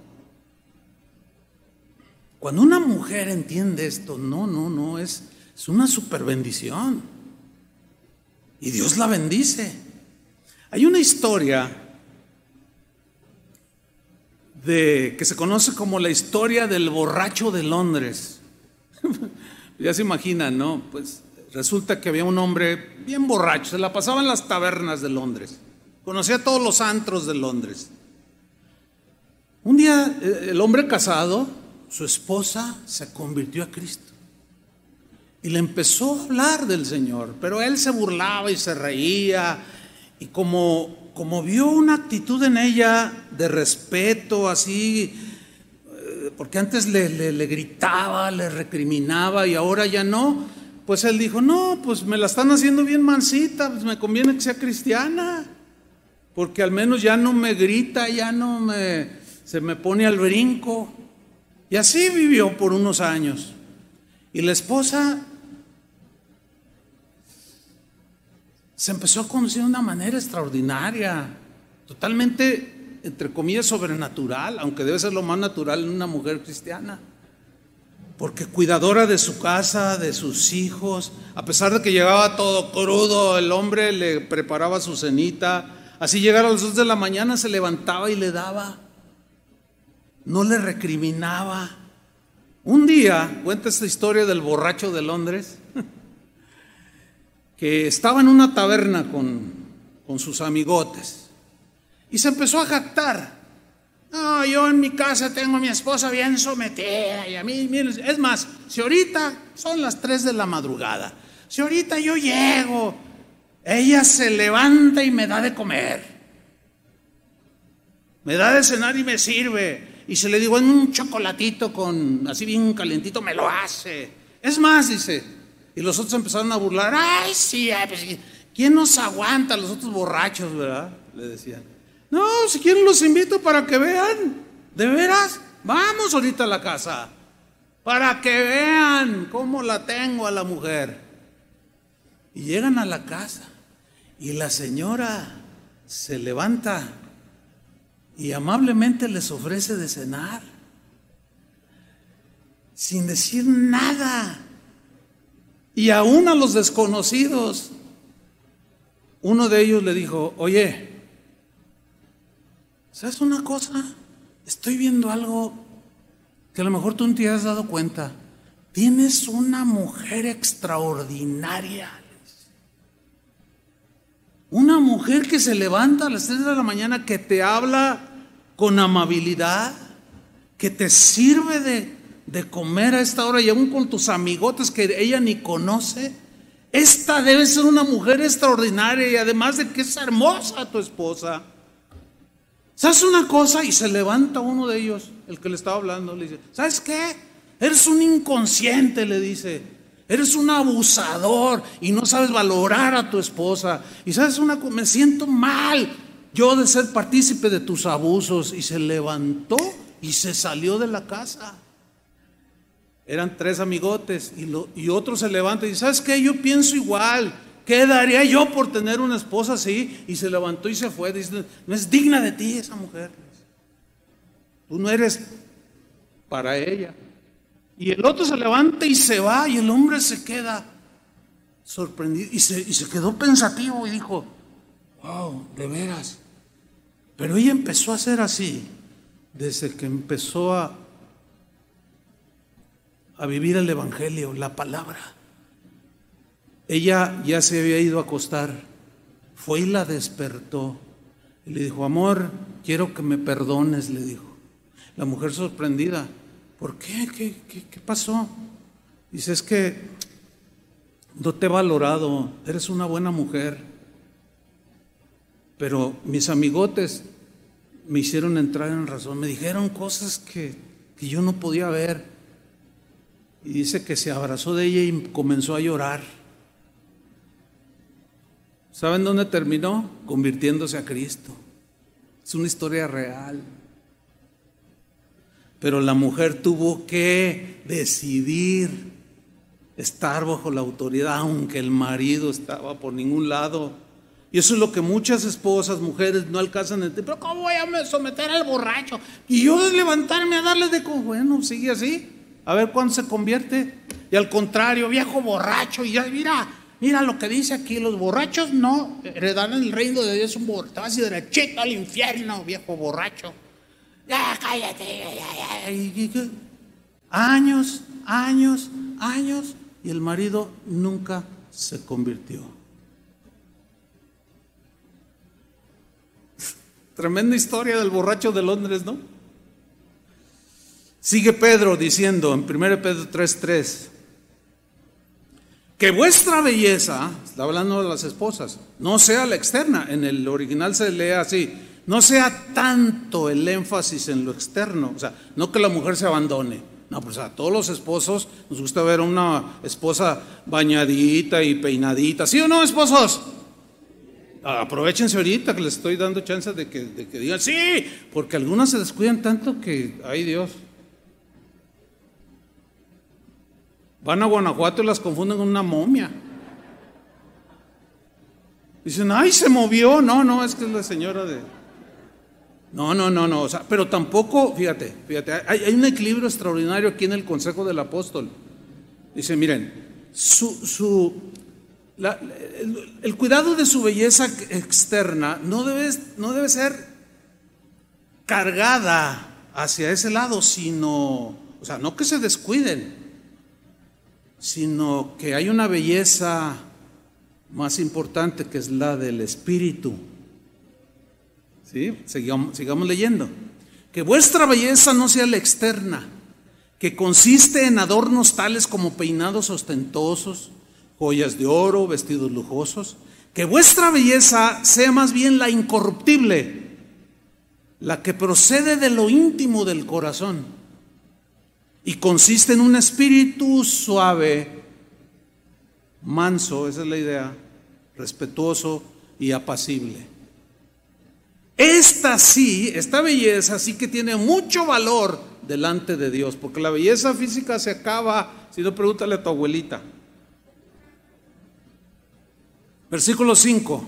Cuando una mujer entiende esto, no, no, no, es, es una super bendición. Y Dios la bendice. Hay una historia de, que se conoce como la historia del borracho de Londres. Ya se imaginan, ¿no? Pues resulta que había un hombre bien borracho, se la pasaba en las tabernas de Londres, conocía todos los antros de Londres. Un día el hombre casado, su esposa se convirtió a Cristo y le empezó a hablar del Señor, pero él se burlaba y se reía. Y como, como vio una actitud en ella de respeto, así, porque antes le, le, le gritaba, le recriminaba y ahora ya no, pues él dijo, no, pues me la están haciendo bien mansita, pues me conviene que sea cristiana, porque al menos ya no me grita, ya no me, se me pone al brinco. Y así vivió por unos años. Y la esposa se empezó a conocer de una manera extraordinaria, totalmente, entre comillas, sobrenatural, aunque debe ser lo más natural en una mujer cristiana, porque cuidadora de su casa, de sus hijos, a pesar de que llegaba todo crudo, el hombre le preparaba su cenita, así llegara a las dos de la mañana, se levantaba y le daba, no le recriminaba. Un día, cuenta esta historia del borracho de Londres, que estaba en una taberna con, con sus amigotes y se empezó a jactar. No, yo en mi casa tengo a mi esposa bien sometida y a mí, miren, es más, si ahorita son las tres de la madrugada, si ahorita yo llego, ella se levanta y me da de comer, me da de cenar y me sirve, y si le digo en un chocolatito con así bien calentito, me lo hace. Es más, dice. Y los otros empezaron a burlar. Ay, sí, ay, pues, ¿quién nos aguanta? Los otros borrachos, ¿verdad? Le decían. No, si quieren los invito para que vean. ¿De veras? Vamos ahorita a la casa. Para que vean cómo la tengo a la mujer. Y llegan a la casa. Y la señora se levanta y amablemente les ofrece de cenar. Sin decir nada. Y aún a los desconocidos. Uno de ellos le dijo, oye, ¿sabes una cosa? Estoy viendo algo que a lo mejor tú no te has dado cuenta. Tienes una mujer extraordinaria. Una mujer que se levanta a las tres de la mañana, que te habla con amabilidad, que te sirve de, de comer a esta hora y aún con tus amigotes que ella ni conoce. Esta debe ser una mujer extraordinaria y además de que es hermosa tu esposa. ¿Sabes una cosa? Y se levanta uno de ellos, el que le estaba hablando, le dice, ¿sabes qué? Eres un inconsciente, le dice. Eres un abusador y no sabes valorar a tu esposa. Y sabes una cosa, me siento mal yo de ser partícipe de tus abusos. Y se levantó y se salió de la casa. Eran tres amigotes y, lo, y otro se levanta y dice, ¿sabes qué? Yo pienso igual. ¿Qué daría yo por tener una esposa así? Y se levantó y se fue. Dice, no es digna de ti esa mujer. Tú no eres para ella. Y el otro se levanta y se va y el hombre se queda sorprendido y se, y se quedó pensativo y dijo, wow, de veras. Pero ella empezó a ser así desde que empezó a, a vivir el evangelio, la palabra. Ella ya se había ido a acostar, fue y la despertó y le dijo, amor, quiero que me perdones, le dijo. La mujer sorprendida, ¿por qué? ¿Qué, qué, qué pasó? Dice, es que no te he valorado, eres una buena mujer, pero mis amigotes me hicieron entrar en razón, me dijeron cosas que, que yo no podía ver. Y dice que se abrazó de ella y comenzó a llorar. ¿Saben dónde terminó? Convirtiéndose a Cristo. Es una historia real. Pero la mujer tuvo que decidir estar bajo la autoridad, aunque el marido estaba por ningún lado. Y eso es lo que muchas esposas, mujeres no alcanzan a entender. Pero ¿cómo voy a someter al borracho? Y yo levantarme a darle de comer. Bueno, sigue así. A ver cuándo se convierte. Y al contrario, viejo borracho. Y ya, mira, mira lo que dice aquí. Los borrachos no heredarán el reino de Dios. Un borracho. Te vas a ir derechito al infierno, viejo borracho. Ya, cállate. Ya, ya. Y, y, y, años, años, años. Y el marido nunca se convirtió. Tremenda historia del borracho de Londres, ¿no? Sigue Pedro diciendo en primera Pedro tres tres que vuestra belleza, está hablando de las esposas, no sea la externa. En el original se lee así, no sea tanto el énfasis en lo externo, o sea, no que la mujer se abandone. No, pues a todos los esposos nos gusta ver a una esposa bañadita y peinadita, ¿sí o no, esposos? Aprovechense ahorita que les estoy dando chance de que, de que digan sí, porque algunas se descuidan tanto que, ay Dios, van a Guanajuato y las confunden con una momia. Dicen, ay, se movió. No, no, es que es la señora de... No, no, no, no, o sea, pero tampoco, fíjate, fíjate, hay, hay un equilibrio extraordinario aquí en el consejo del apóstol. Dice, miren, su... su La, el, el cuidado de su belleza externa no debe, no debe ser cargada hacia ese lado, sino, o sea, no que se descuiden, sino que hay una belleza más importante que es la del espíritu. ¿Sí? Sigamos, sigamos leyendo. Que vuestra belleza no sea la externa, que consiste en adornos tales como peinados ostentosos, joyas de oro, vestidos lujosos. Que vuestra belleza sea más bien la incorruptible, la que procede de lo íntimo del corazón y consiste en un espíritu suave, manso, esa es la idea, respetuoso y apacible. Esta sí, esta belleza sí que tiene mucho valor delante de Dios, porque la belleza física se acaba, si no, pregúntale a tu abuelita. Versículo cinco.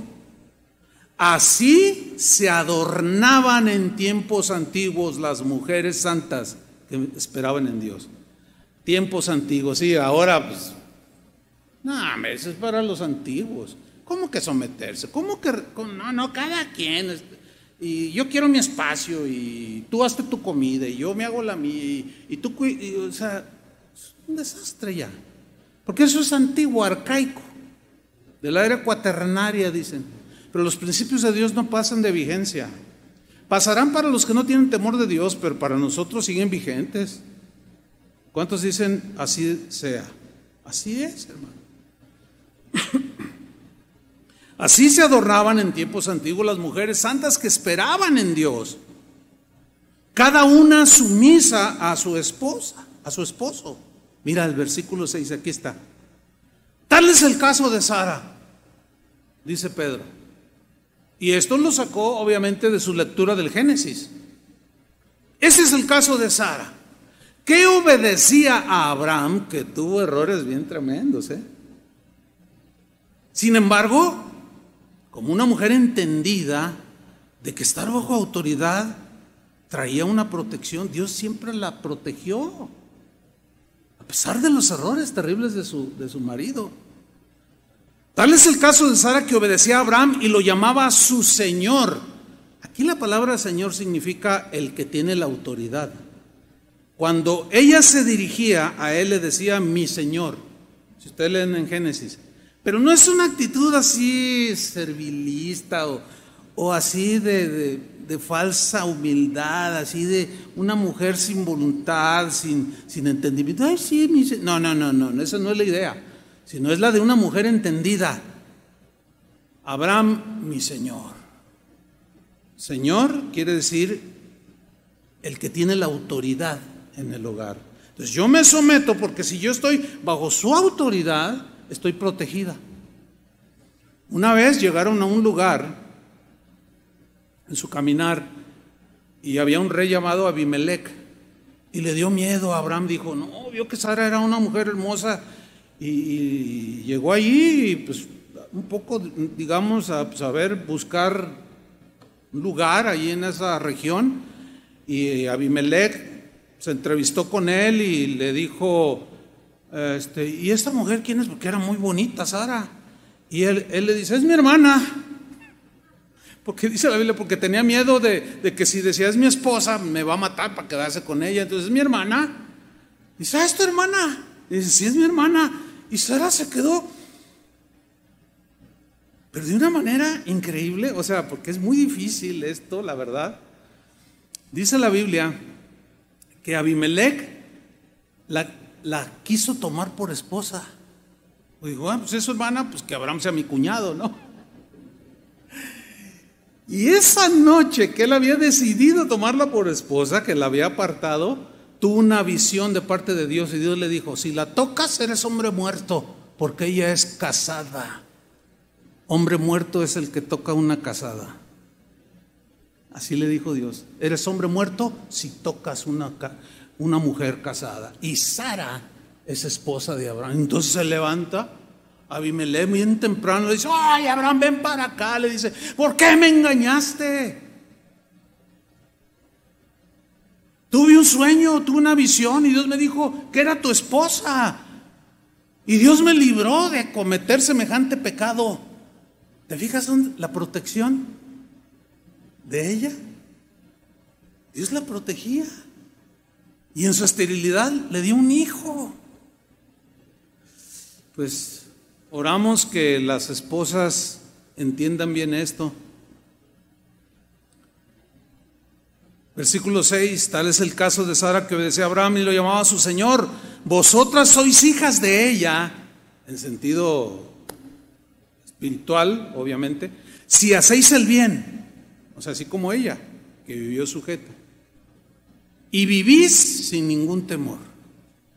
Así se adornaban en tiempos antiguos las mujeres santas que esperaban en Dios. Tiempos antiguos, sí, ahora pues, no, eso es para los antiguos. ¿Cómo que someterse? ¿Cómo que? No, no, cada quien. Y yo quiero mi espacio y tú hazte tu comida y yo me hago la mía y, y tú, y, o sea, es un desastre ya. Porque eso es antiguo, arcaico, de la era cuaternaria, dicen. Pero los principios de Dios no pasan de vigencia. Pasarán para los que no tienen temor de Dios, pero para nosotros siguen vigentes. ¿Cuántos dicen así sea? Así es, hermano. Así se adornaban en tiempos antiguos las mujeres santas que esperaban en Dios, cada una sumisa a su esposa, a su esposo. Mira el versículo seis, aquí está. Tal es el caso de Sara, dice Pedro. Y esto lo sacó obviamente de su lectura del Génesis. Ese es el caso de Sara, que obedecía a Abraham, que tuvo errores bien tremendos, ¿eh? Sin embargo, como una mujer entendida de que estar bajo autoridad traía una protección, Dios siempre la protegió, a pesar de los errores terribles de su, de su marido. Tal es el caso de Sara, que obedecía a Abraham y lo llamaba su Señor. Aquí la palabra Señor significa el que tiene la autoridad. Cuando ella se dirigía a él, le decía mi Señor, si ustedes leen en Génesis. Pero no es una actitud así servilista o, o así de, de, de falsa humildad, así de una mujer sin voluntad, sin, sin entendimiento. Ay, sí, mi se-". No, no, no, no, esa no es la idea, sino es la de una mujer entendida. Abraham, mi Señor. Señor quiere decir el que tiene la autoridad en el hogar. Entonces yo me someto porque si yo estoy bajo su autoridad, estoy protegida. Una vez llegaron a un lugar en su caminar y había un rey llamado Abimelec y le dio miedo a Abraham. Dijo, no, vio que Sara era una mujer hermosa y, y llegó allí y pues un poco, digamos, a saber buscar un lugar allí en esa región. Y Abimelec se entrevistó con él y le dijo, Este, ¿y esta mujer quién es? Porque era muy bonita, Sara. Y él, él le dice, es mi hermana. Porque dice la Biblia, porque tenía miedo de, de que si decía es mi esposa, me va a matar para quedarse con ella. Entonces es mi hermana. Dice, ah, es tu hermana. Y dice, sí, es mi hermana. Y Sara se quedó, pero de una manera increíble, o sea, porque es muy difícil esto, la verdad. Dice la Biblia que Abimelec la la quiso tomar por esposa. Dijo, ah, pues es su hermana, pues que Abraham sea mi cuñado, ¿no? Y esa noche que él había decidido tomarla por esposa, que la había apartado, tuvo una visión de parte de Dios y Dios le dijo, si la tocas eres hombre muerto, porque ella es casada. Hombre muerto es el que toca una casada. Así le dijo Dios, eres hombre muerto si tocas una casada. Una mujer casada. Y Sara es esposa de Abraham. Entonces se levanta Abimelec bien temprano, le dice, ay, Abraham, ven para acá. Le dice, ¿por qué me engañaste? Tuve un sueño, tuve una visión y Dios me dijo que era tu esposa. Y Dios me libró de cometer semejante pecado. ¿Te fijas dónde la protección de ella? Dios la protegía. Y en su esterilidad le dio un hijo. Pues oramos que las esposas entiendan bien esto. Versículo seis, tal es el caso de Sara, que obedecía a Abraham y lo llamaba su Señor. Vosotras sois hijas de ella, en sentido espiritual, obviamente, si hacéis el bien, o sea, así como ella, que vivió sujeta. Y vivís sin ningún temor.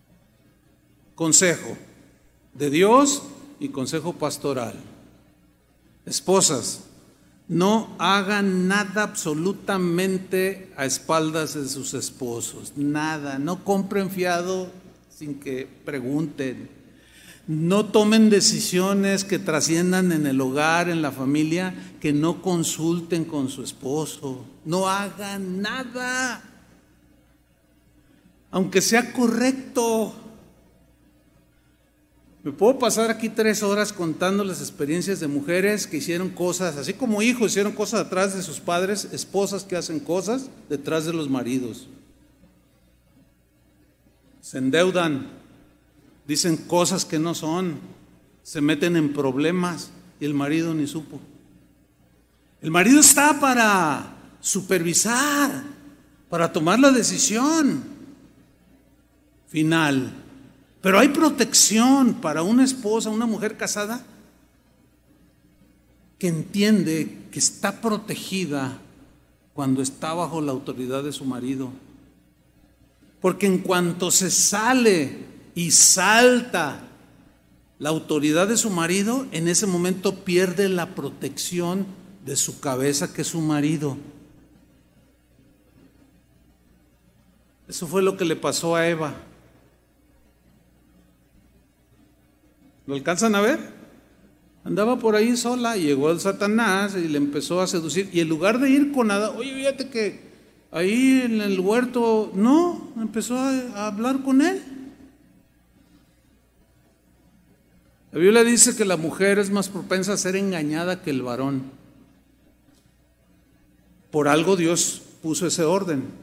Consejo de Dios y consejo pastoral. Esposas, no hagan nada absolutamente a espaldas de sus esposos, nada, no compren fiado sin que pregunten, no tomen decisiones que trasciendan en el hogar, en la familia, que no consulten con su esposo, no hagan nada, aunque sea correcto. Me puedo pasar aquí tres horas contando las experiencias de mujeres que hicieron cosas, así como hijos hicieron cosas detrás de sus padres, esposas que hacen cosas detrás de los maridos. Se endeudan, dicen cosas que no son, se meten en problemas y el marido ni supo. El marido está para supervisar, para tomar la decisión final. Pero hay protección para una esposa, una mujer casada, que entiende que está protegida cuando está bajo la autoridad de su marido. Porque en cuanto se sale y salta la autoridad de su marido, en ese momento pierde la protección de su cabeza, que es su marido. Eso fue lo que le pasó a Eva. ¿Lo alcanzan a ver? Andaba por ahí sola y llegó el Satanás y le empezó a seducir. Y en lugar de ir con Adán, oye, fíjate que ahí en el huerto, no, empezó a, a hablar con él. La Biblia dice que la mujer es más propensa a ser engañada que el varón. Por algo Dios puso ese orden.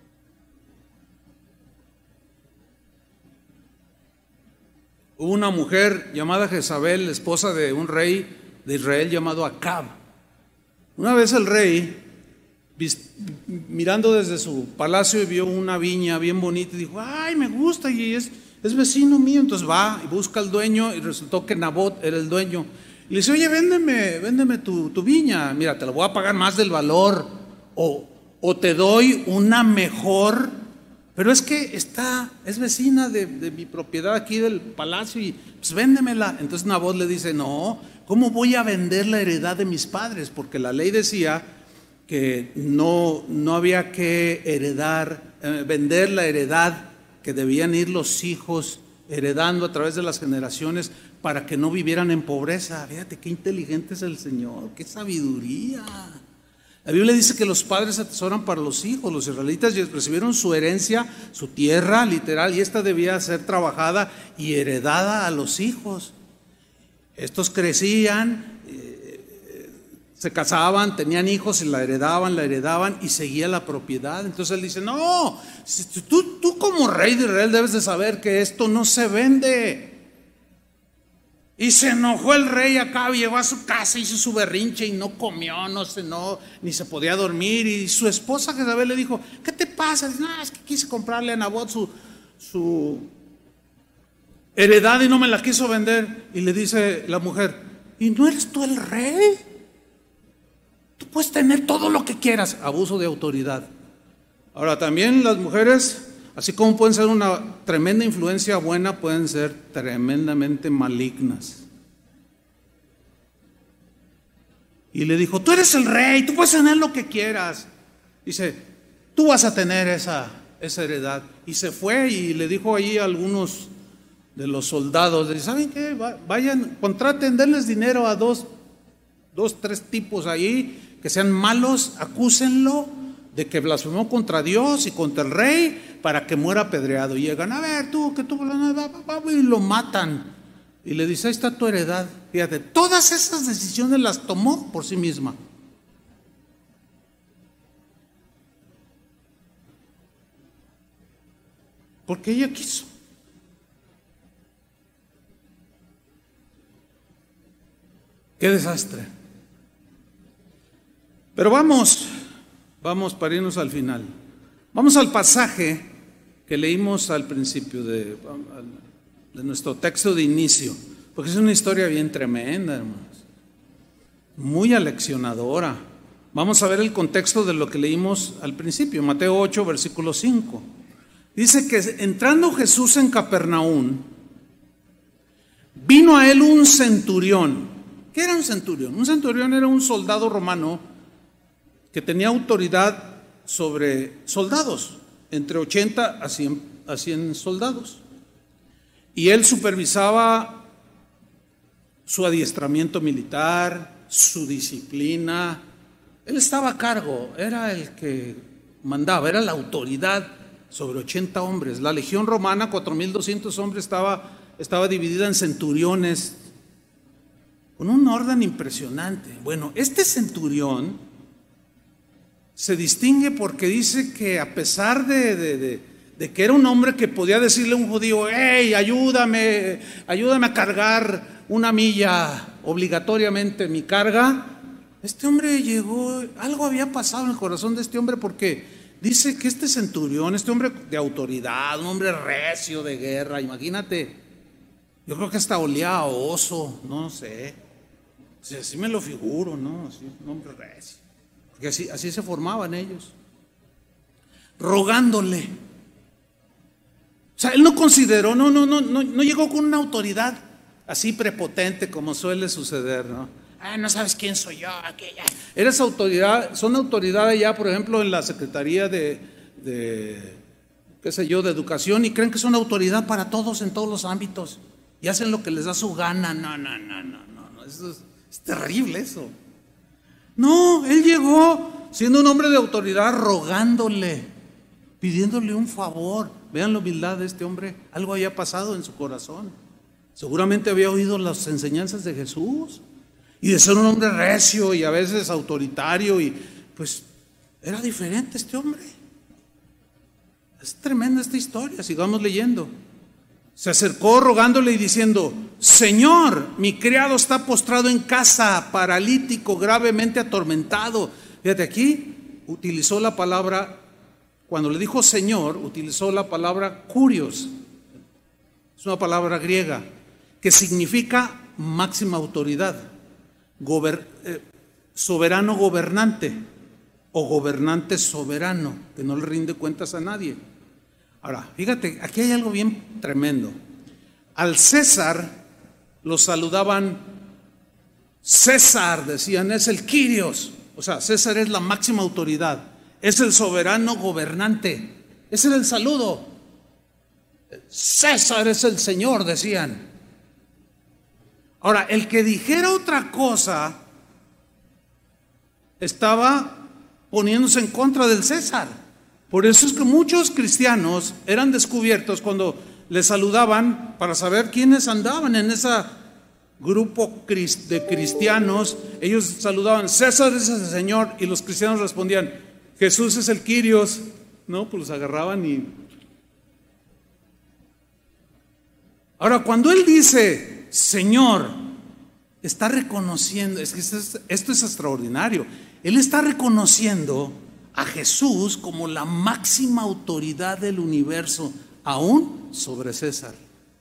Hubo una mujer llamada Jezabel, esposa de un rey de Israel llamado Acab. Una vez el rey, mirando desde su palacio, vio una viña bien bonita y dijo, ay, me gusta y es, es vecino mío. Entonces va y busca al dueño y resultó que Nabot era el dueño. Y le dice, oye, véndeme, véndeme tu, tu viña, mira, te la voy a pagar más del valor o, o te doy una mejor. Pero es que está, es vecina de, de mi propiedad aquí del palacio y pues véndemela. Entonces Nabot le dice, no, ¿cómo voy a vender la heredad de mis padres? Porque la ley decía que no, no había que heredar, eh, vender la heredad, que debían ir los hijos heredando a través de las generaciones para que no vivieran en pobreza. Fíjate qué inteligente es el Señor, qué sabiduría. La Biblia dice que los padres atesoran para los hijos. Los israelitas recibieron su herencia, su tierra literal, y esta debía ser trabajada y heredada a los hijos. Estos crecían, eh, se casaban, tenían hijos y la heredaban, la heredaban y seguía la propiedad. Entonces él dice, no, tú, tú como rey de Israel debes de saber que esto no se vende. Y se enojó el rey Acab, llegó a su casa, hizo su berrinche y no comió, no cenó, ni se podía dormir. Y su esposa Jezabel le dijo, ¿qué te pasa? Dice, no, es que quise comprarle a Nabot su, su heredad y no me la quiso vender. Y le dice la mujer, ¿y no eres tú el rey? Tú puedes tener todo lo que quieras. Abuso de autoridad. Ahora también las mujeres, así como pueden ser una tremenda influencia buena, pueden ser tremendamente malignas. Y le dijo, tú eres el rey, tú puedes tener lo que quieras. Dice, tú vas a tener esa, esa heredad. Y se fue y le dijo allí a algunos de los soldados, dice, ¿saben qué? Vayan, contraten, denles dinero a dos, dos, tres tipos ahí que sean malos, acúsenlo de que blasfemó contra Dios y contra el rey para que muera apedreado. Y llegan, a ver, tú, que tú, y lo matan. Y le dice, ahí está tu heredad. Fíjate, todas esas decisiones las tomó por sí misma. Porque ella quiso. Qué desastre. Pero vamos, vamos para irnos al final. Vamos al pasaje que leímos al principio de, de nuestro texto de inicio, porque es una historia bien tremenda, hermanos, muy aleccionadora. Vamos a ver el contexto de lo que leímos al principio, Mateo ocho, versículo cinco. Dice que entrando Jesús en Capernaum, vino a él un centurión. ¿Qué era un centurión? Un centurión era un soldado romano que tenía autoridad sobre soldados, entre ochenta a cien, a cien soldados. Y él supervisaba su adiestramiento militar, su disciplina. Él estaba a cargo, era el que mandaba, era la autoridad sobre ochenta hombres. La legión romana, cuatro mil doscientos hombres, estaba, estaba dividida en centuriones, con un orden impresionante. Bueno, este centurión se distingue porque dice que a pesar de, de, de, de que era un hombre que podía decirle a un judío, hey, ayúdame, ayúdame a cargar una milla obligatoriamente mi carga, este hombre llegó, algo había pasado en el corazón de este hombre, porque dice que este centurión, este hombre de autoridad, un hombre recio de guerra, imagínate, yo creo que hasta olía a oso, no sé. O sea, así me lo figuro, ¿no? Así, un hombre recio. Porque así, así se formaban ellos. Rogándole. O sea, él no consideró, no, no, no, no, no llegó con una autoridad así prepotente como suele suceder, ¿no? Ah, no sabes quién soy yo, aquella. Eres autoridad, son autoridad ya, por ejemplo, en la Secretaría de, de, qué sé yo, de Educación, y creen que son autoridad para todos en todos los ámbitos. Y hacen lo que les da su gana. No, no, no, no, no, no. Eso es, es terrible eso. No, él llegó siendo un hombre de autoridad, rogándole, pidiéndole un favor. Vean la humildad de este hombre. Algo había pasado en su corazón. Seguramente había oído las enseñanzas de Jesús, y de ser un hombre recio y a veces autoritario, y pues era diferente este hombre. Es tremenda esta historia, sigamos leyendo. Se acercó rogándole y diciendo, Señor, mi criado está postrado en casa, paralítico, gravemente atormentado. Fíjate, aquí utilizó la palabra, cuando le dijo Señor, utilizó la palabra kurios. Es una palabra griega que significa máxima autoridad, gober, eh, soberano gobernante o gobernante soberano, que no le rinde cuentas a nadie. Ahora, fíjate, aquí hay algo bien tremendo. Al César lo saludaban César, decían, es el Kyrios. O sea, César es la máxima autoridad, es el soberano gobernante. Ese era el saludo. César es el Señor, decían. Ahora, el que dijera otra cosa estaba poniéndose en contra del César. Por eso es que muchos cristianos eran descubiertos cuando les saludaban para saber quiénes andaban en ese grupo de cristianos. Ellos saludaban, César es el Señor, y los cristianos respondían, Jesús es el Kyrios. No, pues los agarraban y... Ahora, cuando él dice, Señor, está reconociendo, es que esto es, esto es extraordinario, él está reconociendo a Jesús como la máxima autoridad del universo, aún sobre César.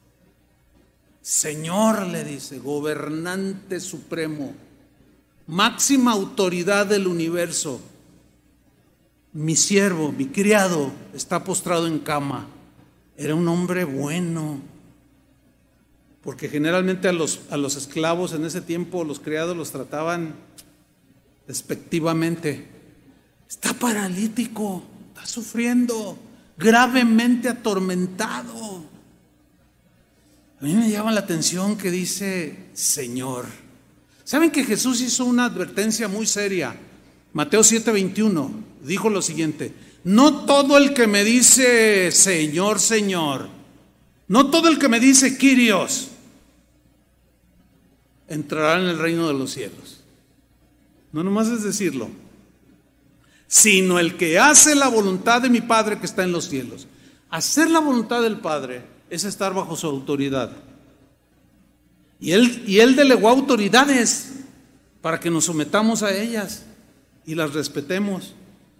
Señor, le dice, gobernante supremo, máxima autoridad del universo. Mi siervo, mi criado, está postrado en cama. Era un hombre bueno, porque generalmente a los, a los esclavos en ese tiempo, los criados los trataban despectivamente. Está paralítico, está sufriendo, gravemente atormentado. A mí me llama la atención que dice Señor. ¿Saben que Jesús hizo una advertencia muy seria? Mateo siete veintiuno dijo lo siguiente: no todo el que me dice Señor, Señor, no todo el que me dice Kyrios entrará en el reino de los cielos. No nomás es decirlo, sino el que hace la voluntad de mi Padre que está en los cielos. Hacer la voluntad del Padre es estar bajo su autoridad. Y él, y él delegó autoridades para que nos sometamos a ellas y las respetemos.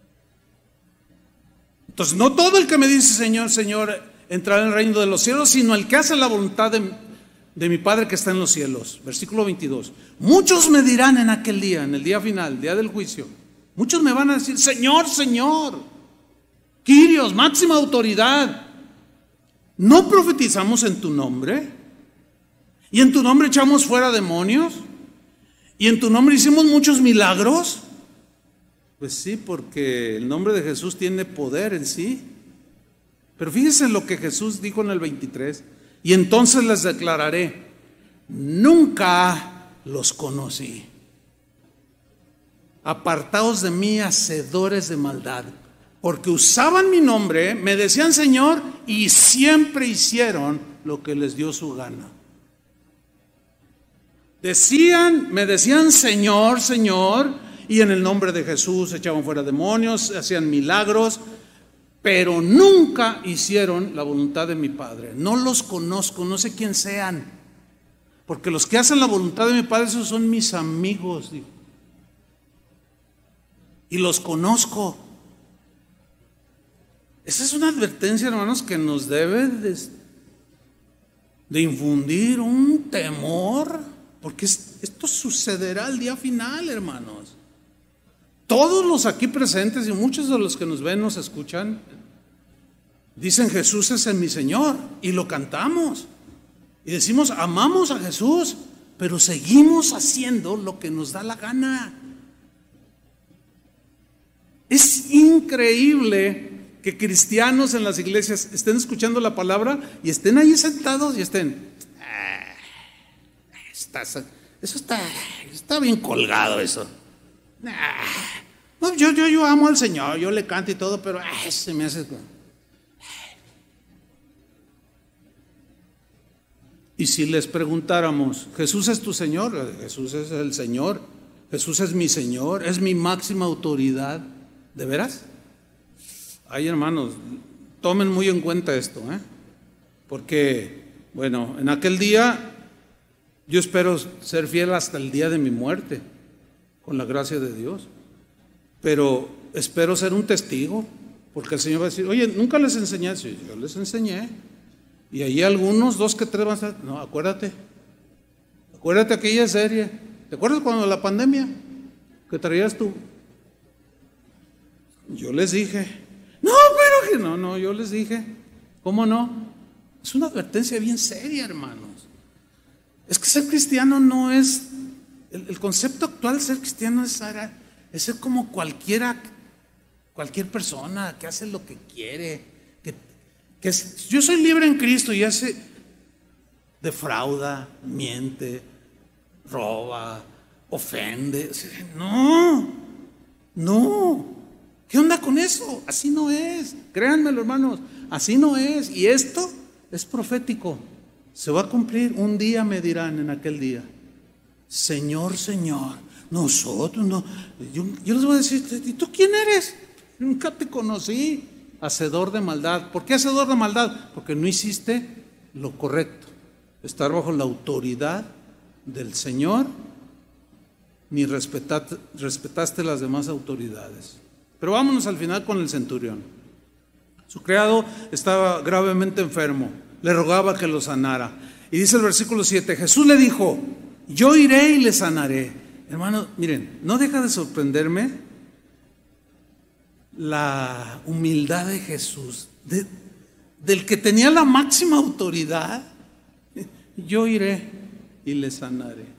Entonces, no todo el que me dice Señor, Señor entrará en el reino de los cielos, sino el que hace la voluntad de, de mi Padre que está en los cielos. Versículo veintidós. Muchos me dirán en aquel día, en el día final, el día del juicio, muchos me van a decir, Señor, Señor, Kyrios, máxima autoridad, ¿no profetizamos en tu nombre? ¿Y en tu nombre echamos fuera demonios? ¿Y en tu nombre hicimos muchos milagros? Pues sí, porque el nombre de Jesús tiene poder en sí. Pero fíjense lo que Jesús dijo en el veintitrés. Y entonces les declararé, nunca los conocí. Apartaos de mí, hacedores de maldad. Porque usaban mi nombre, me decían Señor, y siempre hicieron lo que les dio su gana. Decían, me decían Señor, Señor, y en el nombre de Jesús echaban fuera demonios, hacían milagros, pero nunca hicieron la voluntad de mi Padre. No los conozco, no sé quién sean, porque los que hacen la voluntad de mi Padre, esos son mis amigos, dijo. Y los conozco. Esa es una advertencia, hermanos, que nos debe de, de infundir un temor, porque esto sucederá al día final, hermanos. Todos los aquí presentes y muchos de los que nos ven, nos escuchan, dicen Jesús es mi Señor, y lo cantamos. Y decimos, amamos a Jesús, pero seguimos haciendo lo que nos da la gana. Es increíble que cristianos en las iglesias estén escuchando la palabra y estén ahí sentados y estén, ah, está, eso está, está bien colgado eso. Ah, no, yo, yo, yo amo al Señor, yo le canto y todo, pero ah, se me hace. Y si les preguntáramos, ¿Jesús es tu Señor? Jesús es el Señor, Jesús es mi Señor, es mi máxima autoridad. ¿De veras? Ay, hermanos, tomen muy en cuenta esto, ¿eh? Porque, bueno, en aquel día yo espero ser fiel hasta el día de mi muerte, con la gracia de Dios. Pero espero ser un testigo, porque el Señor va a decir, oye, ¿nunca les enseñé? Sí, yo les enseñé. Y ahí algunos, dos que tres van a estar, no, acuérdate, acuérdate aquella serie. ¿Te acuerdas cuando la pandemia que traías tú? Yo les dije, no, pero que no, no, yo les dije, ¿cómo no? Es una advertencia bien seria, hermanos. Es que ser cristiano no es, el, el concepto actual de ser cristiano es, es ser como cualquiera, cualquier persona que hace lo que quiere, que, que es, yo soy libre en Cristo y hace, defrauda, miente, roba, ofende. No, no. ¿Qué onda con eso? Así no es. Créanmelo, hermanos, así no es. Y esto es profético. Se va a cumplir. Un día me dirán en aquel día, Señor, Señor, nosotros no. Yo, yo les voy a decir, ¿y tú quién eres? Nunca te conocí. Hacedor de maldad. ¿Por qué hacedor de maldad? Porque no hiciste lo correcto. Estar bajo la autoridad del Señor, ni respetaste, respetaste las demás autoridades. Pero vámonos al final con el centurión. Su criado estaba gravemente enfermo, le rogaba que lo sanara. Y dice el versículo siete, Jesús le dijo, yo iré y le sanaré. Hermano, miren, no deja de sorprenderme la humildad de Jesús, de, del que tenía la máxima autoridad. Yo iré y le sanaré.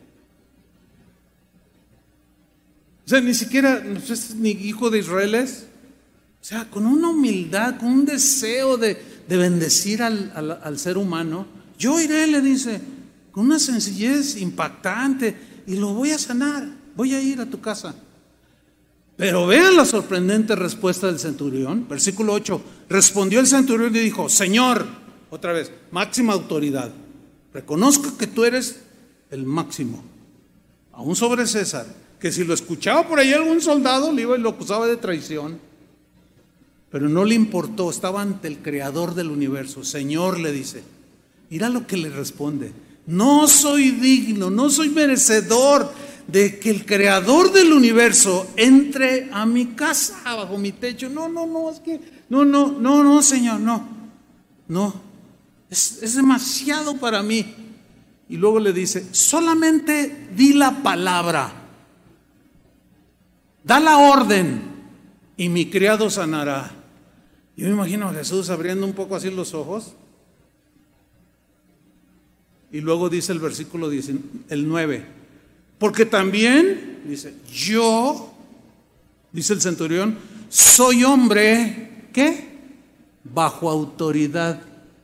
O sea, ni siquiera, no sé, ni hijo de Israel es. O sea, con una humildad, con un deseo de, de bendecir al, al, al ser humano. Yo iré, le dice, con una sencillez impactante, y lo voy a sanar. Voy a ir a tu casa. Pero vean la sorprendente respuesta del centurión. Versículo ocho. Respondió el centurión y dijo, Señor, otra vez, máxima autoridad. Reconozco que tú eres el máximo. Aún sobre César. Que si lo escuchaba por ahí algún soldado, le iba y lo acusaba de traición. Pero no le importó, estaba ante el creador del universo. Señor, le dice, mira lo que le responde. No soy digno, no soy merecedor de que el creador del universo entre a mi casa, bajo mi techo. No, no, no, es que, no, no, no, no, Señor, no. No, es, es demasiado para mí. Y luego le dice, solamente di la palabra. Da la orden y mi criado sanará. Yo me imagino a Jesús abriendo un poco así los ojos. Y luego dice el versículo diecinueve, el nueve, Porque también, dice, yo, dice el centurión, soy hombre, ¿qué? Bajo autoridad.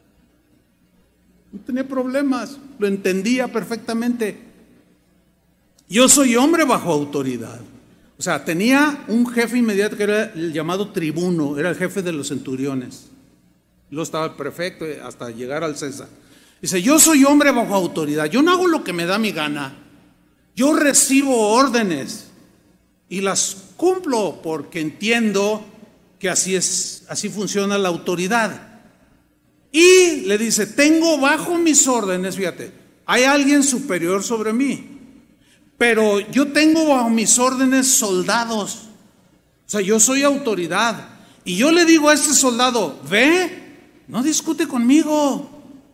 No tenía problemas, lo entendía perfectamente. Yo soy hombre bajo autoridad. O sea, tenía un jefe inmediato que era el llamado tribuno, era el jefe de los centuriones. Luego estaba el prefecto hasta llegar al César. Dice, yo soy hombre bajo autoridad, yo no hago lo que me da mi gana. Yo recibo órdenes y las cumplo porque entiendo que así es, así funciona la autoridad. Y le dice, tengo bajo mis órdenes, fíjate, hay alguien superior sobre mí, pero yo tengo bajo mis órdenes soldados. O sea, yo soy autoridad. Y yo le digo a este soldado, ve, no discute conmigo.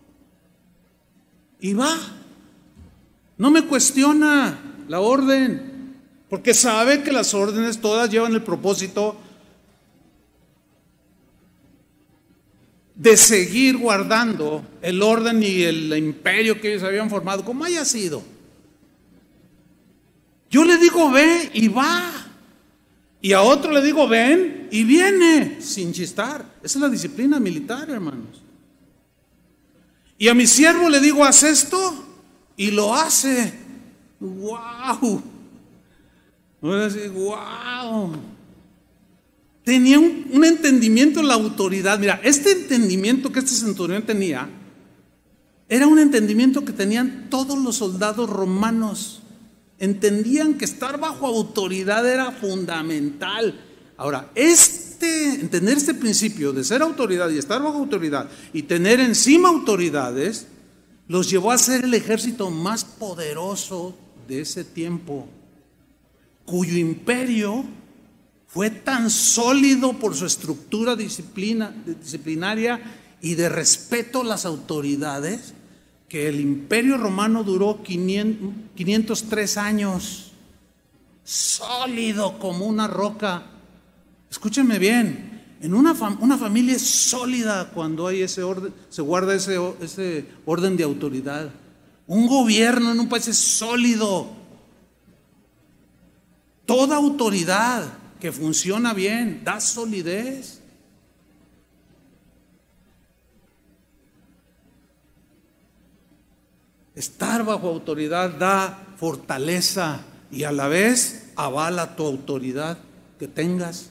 Y va. No me cuestiona la orden, porque sabe que las órdenes todas llevan el propósito de seguir guardando el orden y el imperio que ellos habían formado, como haya sido. Yo le digo ve y va, y a otro le digo ven y viene, sin chistar. Esa es la disciplina militar, hermanos. Y a mi siervo le digo haz esto y lo hace. ¡Wow! Ahora sí, ¡wow! Tenía un, un entendimiento de la autoridad. Mira, este entendimiento que este centurión tenía era un entendimiento que tenían todos los soldados romanos. Entendían que estar bajo autoridad era fundamental. Ahora, este, entender este principio de ser autoridad y estar bajo autoridad y tener encima autoridades, los llevó a ser el ejército más poderoso de ese tiempo, cuyo imperio fue tan sólido por su estructura disciplina, disciplinaria y de respeto a las autoridades, que el imperio romano duró quinientos tres años, sólido como una roca. Escúchenme bien, en una, fam- una familia es sólida cuando hay ese orden, se guarda ese, ese orden de autoridad. Un gobierno en un país es sólido. Toda autoridad que funciona bien da solidez. Estar bajo autoridad da fortaleza y a la vez avala tu autoridad que tengas.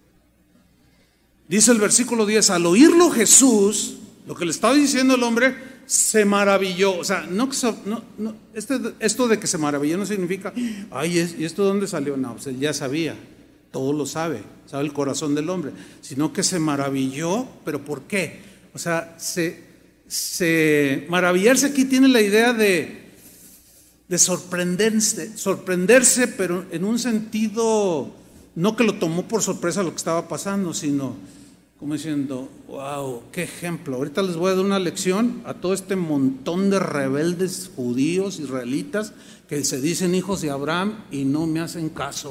Dice el versículo diez, al oírlo Jesús, lo que le estaba diciendo el hombre, se maravilló. O sea, no, no, no este, esto de que se maravilló no significa, ay, ¿y esto de dónde salió? No, pues él ya sabía, todo lo sabe, sabe el corazón del hombre, sino que se maravilló. ¿Pero por qué? O sea, se, se maravillarse aquí tiene la idea de, de sorprenderse, sorprenderse, pero en un sentido, no que lo tomó por sorpresa lo que estaba pasando, sino como diciendo, wow, qué ejemplo. Ahorita les voy a dar una lección a todo este montón de rebeldes judíos, israelitas, que se dicen hijos de Abraham y no me hacen caso.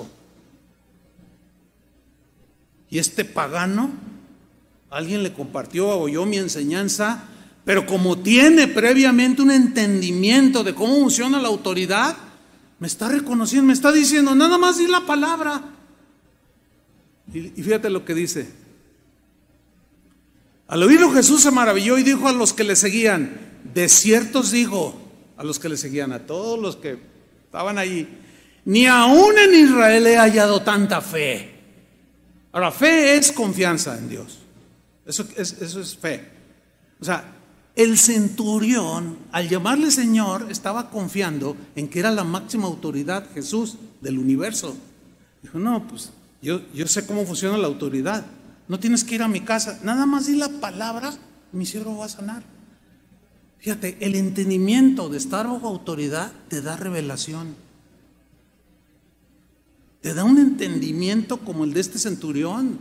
Y este pagano, alguien le compartió, oyó mi enseñanza, pero como tiene previamente un entendimiento de cómo funciona la autoridad, me está reconociendo, me está diciendo, nada más di la palabra. Y, y fíjate lo que dice. Al oírlo Jesús se maravilló y dijo a los que le seguían, de cierto os digo, a los que le seguían, a todos los que estaban allí, ni aún en Israel he hallado tanta fe. Ahora, fe es confianza en Dios. Eso es, eso es fe. O sea, el centurión, al llamarle Señor, estaba confiando en que era la máxima autoridad, Jesús, del universo. Dijo, no, pues yo, yo sé cómo funciona la autoridad. No tienes que ir a mi casa, nada más di la palabra, mi siervo va a sanar. Fíjate, el entendimiento de estar bajo autoridad te da revelación. Te da un entendimiento como el de este centurión.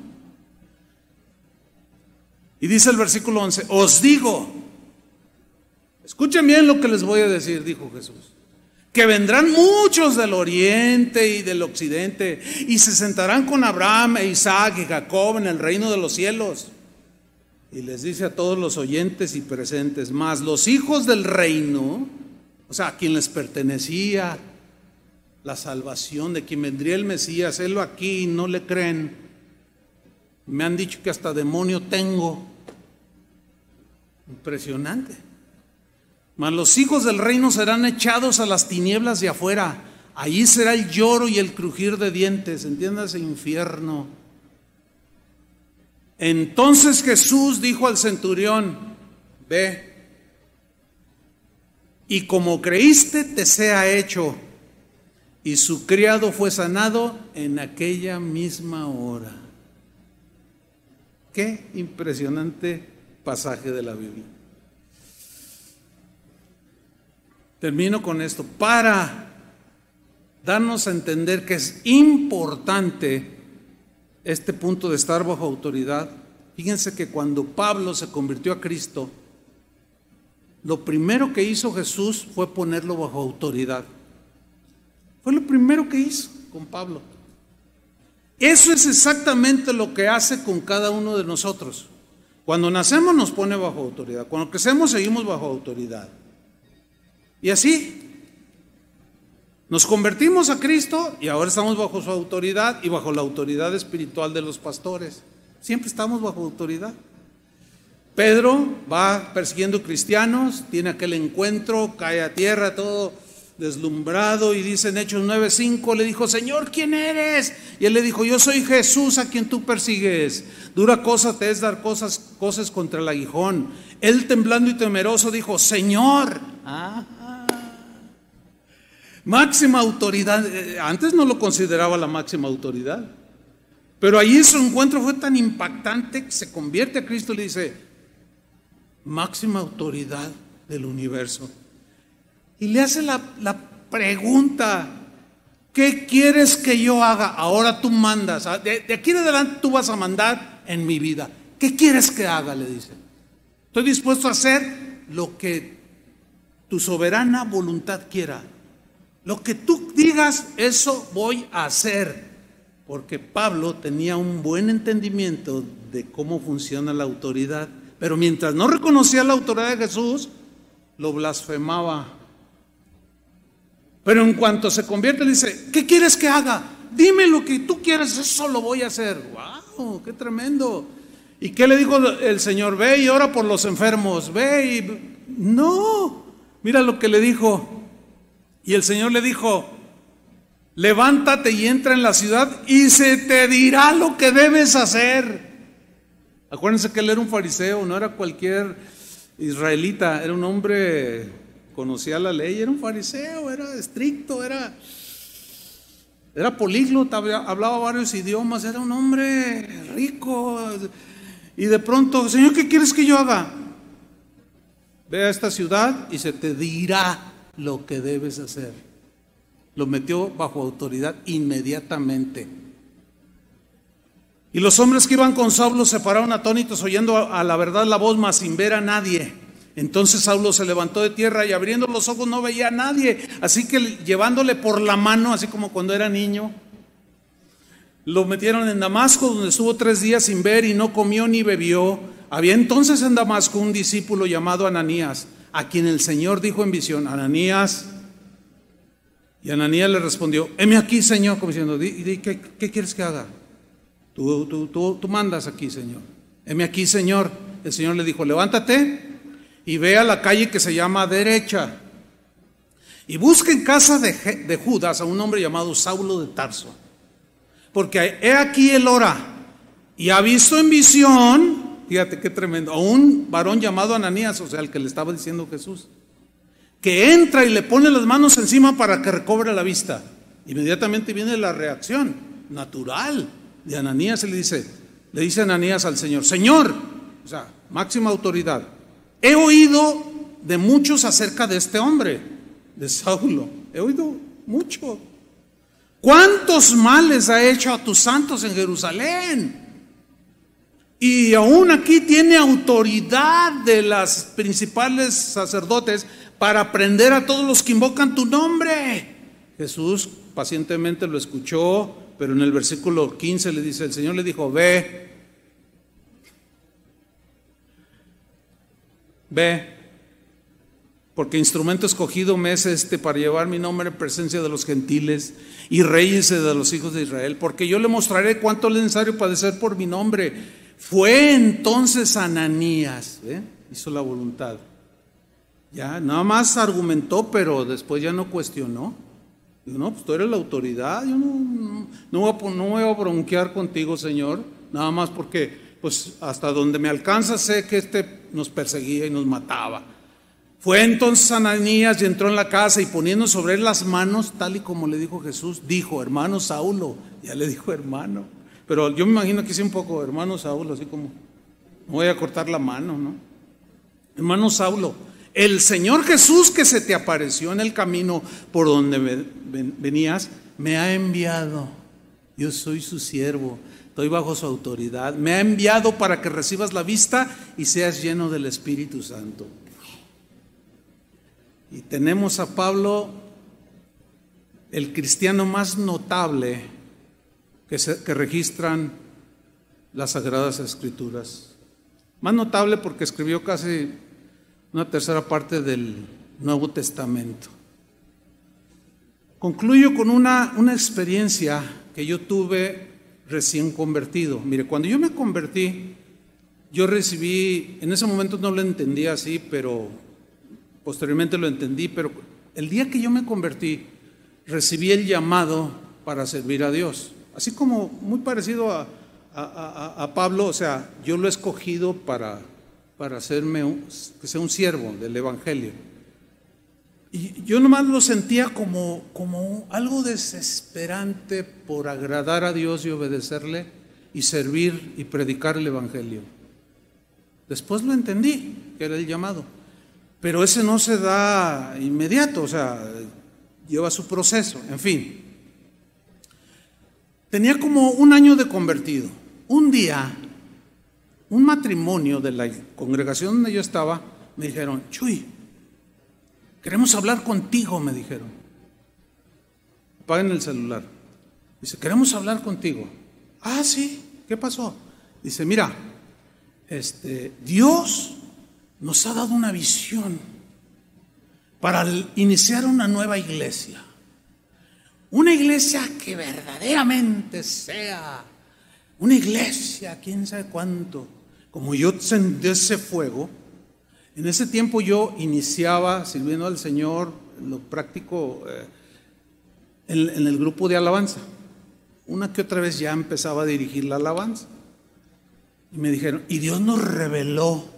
Y dice el versículo once, os digo, escuchen bien lo que les voy a decir, dijo Jesús, que vendrán muchos del oriente y del occidente y se sentarán con Abraham e Isaac y Jacob en el reino de los cielos. Y les dice a todos los oyentes y presentes, mas los hijos del reino, o sea, a quien les pertenecía la salvación, de quien vendría el Mesías. Helo aquí y no le creen. Me han dicho que hasta demonio tengo. Impresionante. Mas los hijos del reino serán echados a las tinieblas de afuera. Allí será el lloro y el crujir de dientes. Entiéndase, infierno. Entonces Jesús dijo al centurión: ve, y como creíste te sea hecho. Y su criado fue sanado en aquella misma hora. Qué impresionante pasaje de la Biblia. Termino con esto para darnos a entender que es importante este punto de estar bajo autoridad. Fíjense que cuando Pablo se convirtió a Cristo, lo primero que hizo Jesús fue ponerlo bajo autoridad. Fue lo primero que hizo con Pablo. Eso es exactamente lo que hace con cada uno de nosotros. Cuando nacemos nos pone bajo autoridad. Cuando crecemos seguimos bajo autoridad. Y así nos convertimos a Cristo y ahora estamos bajo su autoridad y bajo la autoridad espiritual de los pastores. Siempre estamos bajo autoridad. Pedro va persiguiendo cristianos, tiene aquel encuentro, cae a tierra todo deslumbrado y dice en Hechos nueve cinco, le dijo: Señor, ¿quién eres? Y él le dijo: yo soy Jesús a quien tú persigues. Dura cosa te es dar cosas, cosas contra el aguijón. Él, temblando y temeroso, dijo: Señor. Ah, máxima autoridad. Antes no lo consideraba la máxima autoridad, pero allí su encuentro fue tan impactante que se convierte a Cristo y le dice: máxima autoridad del universo. Y le hace la, la pregunta: ¿qué quieres que yo haga? Ahora tú mandas, de, de aquí en adelante tú vas a mandar en mi vida. ¿Qué quieres que haga? Le dice. Estoy dispuesto a hacer lo que tu soberana voluntad quiera. Lo que tú digas, eso voy a hacer. Porque Pablo tenía un buen entendimiento de cómo funciona la autoridad. Pero mientras no reconocía la autoridad de Jesús, lo blasfemaba. Pero en cuanto se convierte, le dice: ¿qué quieres que haga? Dime lo que tú quieres, eso lo voy a hacer. ¡Wow! ¡Qué tremendo! ¿Y qué le dijo el Señor? Ve y ora por los enfermos. Ve y... No, mira lo que le dijo. Y el Señor le dijo: levántate y entra en la ciudad y se te dirá lo que debes hacer. Acuérdense que él era un fariseo, no era cualquier israelita, era un hombre, conocía la ley, era un fariseo, era estricto, era, era políglota, hablaba varios idiomas, era un hombre rico. Y de pronto: Señor, ¿qué quieres que yo haga? Ve a esta ciudad y se te dirá lo que debes hacer. Lo metió bajo autoridad inmediatamente. Y los hombres que iban con Saulo se pararon atónitos, oyendo a la verdad la voz, mas sin ver a nadie. Entonces Saulo se levantó de tierra y abriendo los ojos no veía a nadie. Así que llevándole por la mano, así como cuando era niño, lo metieron en Damasco, donde estuvo tres días sin ver y no comió ni bebió. Había entonces en Damasco un discípulo llamado Ananías, a quien el Señor dijo en visión: Ananías. Y Ananías le respondió: heme aquí, Señor, como diciendo: ¿Di, di, ¿qué, ¿qué quieres que haga? Tú, tú, tú, tú mandas aquí, Señor. Heme aquí, Señor. El Señor le dijo: levántate y ve a la calle que se llama Derecha y busca en casa de, de Judas a un hombre llamado Saulo de Tarso, porque he aquí él ora y ha visto en visión, fíjate qué tremendo, a un varón llamado Ananías, o sea, el que le estaba diciendo Jesús, que entra y le pone las manos encima para que recobre la vista. Inmediatamente viene la reacción natural de Ananías y le dice, le dice Ananías al Señor: Señor, o sea, máxima autoridad, he oído de muchos acerca de este hombre, de Saulo, he oído mucho. ¿Cuántos males ha hecho a tus santos en Jerusalén? Y aún aquí tiene autoridad de las principales sacerdotes para prender a todos los que invocan tu nombre. Jesús pacientemente lo escuchó, pero en el versículo quince le dice, el Señor le dijo: ve, ve, porque instrumento escogido me es este para llevar mi nombre en presencia de los gentiles y reyes de los hijos de Israel, porque yo le mostraré cuánto es necesario padecer por mi nombre. Fue entonces Ananías, ¿eh? hizo la voluntad. Ya, nada más argumentó, pero después ya no cuestionó. Digo, no, pues tú eres la autoridad, yo no, no, no, voy a, no voy a bronquear contigo, Señor, nada más porque pues hasta donde me alcanza sé que este nos perseguía y nos mataba. Fue entonces Ananías y entró en la casa y poniendo sobre él las manos, tal y como le dijo Jesús, dijo, hermano Saulo, ya le dijo hermano, pero yo me imagino que sí un poco, hermano Saulo, así como, no voy a cortar la mano, ¿no? Hermano Saulo, el Señor Jesús que se te apareció en el camino por donde venías, me ha enviado, yo soy su siervo, estoy bajo su autoridad, me ha enviado para que recibas la vista y seas lleno del Espíritu Santo. Y tenemos a Pablo, el cristiano más notable que, se, que registran las Sagradas Escrituras. Más notable porque escribió casi una tercera parte del Nuevo Testamento. Concluyo con una, una experiencia que yo tuve recién convertido. Mire, cuando yo me convertí, yo recibí, en ese momento no lo entendía así, pero posteriormente lo entendí, pero el día que yo me convertí, recibí el llamado para servir a Dios. Así como muy parecido a, a, a, a Pablo, o sea, yo lo he escogido para, para hacerme un, que sea un siervo del Evangelio. Y yo nomás lo sentía como, como algo desesperante por agradar a Dios y obedecerle y servir y predicar el Evangelio. Después lo entendí, que era el llamado. Pero ese no se da inmediato, o sea, lleva su proceso, en fin. Tenía como un año de convertido. Un día, un matrimonio de la congregación donde yo estaba, me dijeron, Chuy, queremos hablar contigo, me dijeron. Apaguen el celular. Dice, queremos hablar contigo. Ah, sí, ¿qué pasó? Dice, mira, este, Dios nos ha dado una visión para iniciar una nueva iglesia. Una iglesia que verdaderamente sea una iglesia, quién sabe cuánto. Como yo sentí ese fuego, en ese tiempo yo iniciaba sirviendo al Señor, lo práctico eh, en, en el grupo de alabanza. Una que otra vez ya empezaba a dirigir la alabanza. Y me dijeron, y Dios nos reveló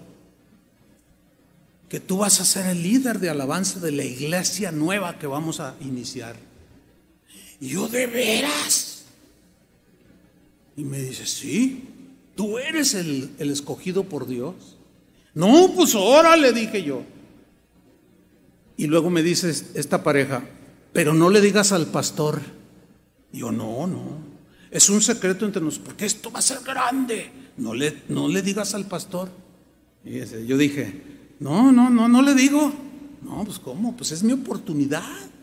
que tú vas a ser el líder de alabanza de la iglesia nueva que vamos a iniciar. Y yo, ¿de veras? Y me dice, sí, tú eres el, el escogido por Dios. No, pues ahora le dije yo. Y luego me dice esta pareja, pero no le digas al pastor. Y yo, no, no, es un secreto entre nosotros, porque esto va a ser grande. No le, no le digas al pastor. Y ese, yo dije, no, no, no, no le digo. No, pues ¿cómo? Pues es mi oportunidad.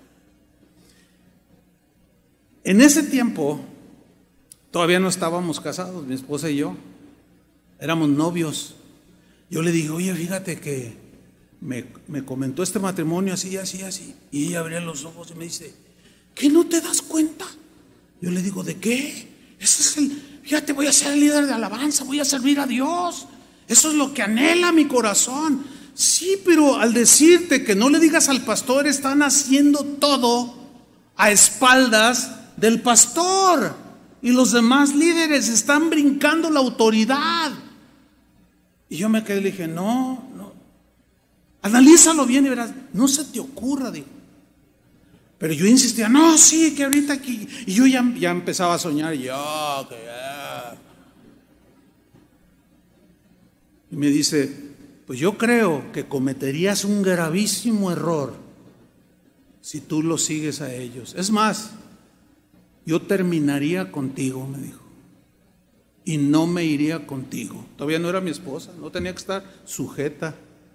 En ese tiempo, todavía no estábamos casados, mi esposa y yo. Éramos novios. Yo le dije, oye, fíjate que me, me comentó este matrimonio así, así, así. Y ella abría los ojos y me dice, ¿qué no te das cuenta? Yo le digo, ¿de qué? Eso es el, fíjate, voy a ser el líder de alabanza, voy a servir a Dios. Eso es lo que anhela mi corazón. Sí, pero al decirte que no le digas al pastor, están haciendo todo a espaldas del pastor. Y los demás líderes están brincando la autoridad. Y yo me quedé y le dije, no, no. Analízalo bien y verás, no se te ocurra, digo. Pero yo insistía, no, sí, que ahorita aquí. Y yo ya, ya empezaba a soñar, y yo, que ya. Y me dice, pues yo creo que cometerías un gravísimo error si tú los sigues a ellos. Es más, yo terminaría contigo, me dijo, y no me iría contigo. Todavía no era mi esposa, no tenía que estar sujeta.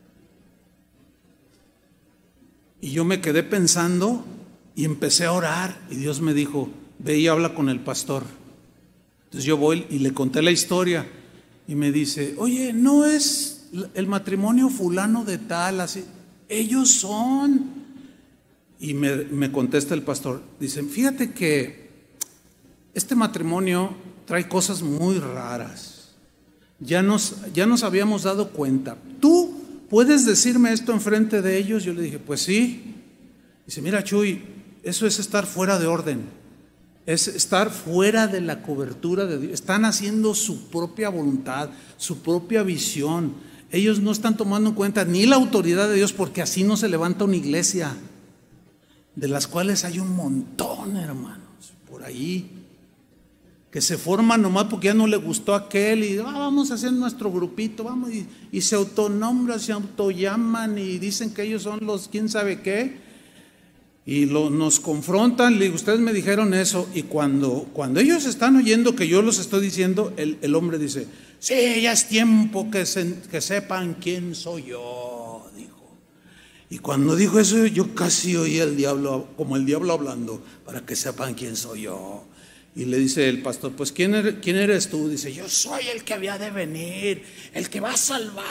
Y yo me quedé pensando y empecé a orar, y Dios me dijo, ve y habla con el pastor. Entonces yo voy y le conté la historia, y me dice, oye, ¿no es el matrimonio fulano de tal, así? ellos son. Y me, me contesta el pastor, dicen, fíjate que este matrimonio trae cosas muy raras. Ya nos, ya nos habíamos dado cuenta. ¿Tú puedes decirme esto enfrente de ellos? Yo le dije, pues sí. Dice, mira, Chuy, eso es estar fuera de orden. Es estar fuera de la cobertura de Dios. Están haciendo su propia voluntad, su propia visión. Ellos no están tomando en cuenta ni la autoridad de Dios, porque así no se levanta una iglesia, de las cuales hay un montón, hermanos, por ahí, que se forman nomás porque ya no le gustó a aquel y ah, vamos a hacer nuestro grupito, vamos, y, y se autonombran, se autollaman y dicen que ellos son los quién sabe qué, y lo, nos confrontan. Le digo, ustedes me dijeron eso, y cuando, cuando ellos están oyendo que yo los estoy diciendo, el, el hombre dice, sí, ya es tiempo que, se, que sepan quién soy yo, dijo. Y cuando dijo eso, yo casi oí el diablo, como el diablo hablando, para que sepan quién soy yo. Y le dice el pastor, pues ¿quién eres, quién eres tú? Dice, yo soy el que había de venir, el que va a salvar.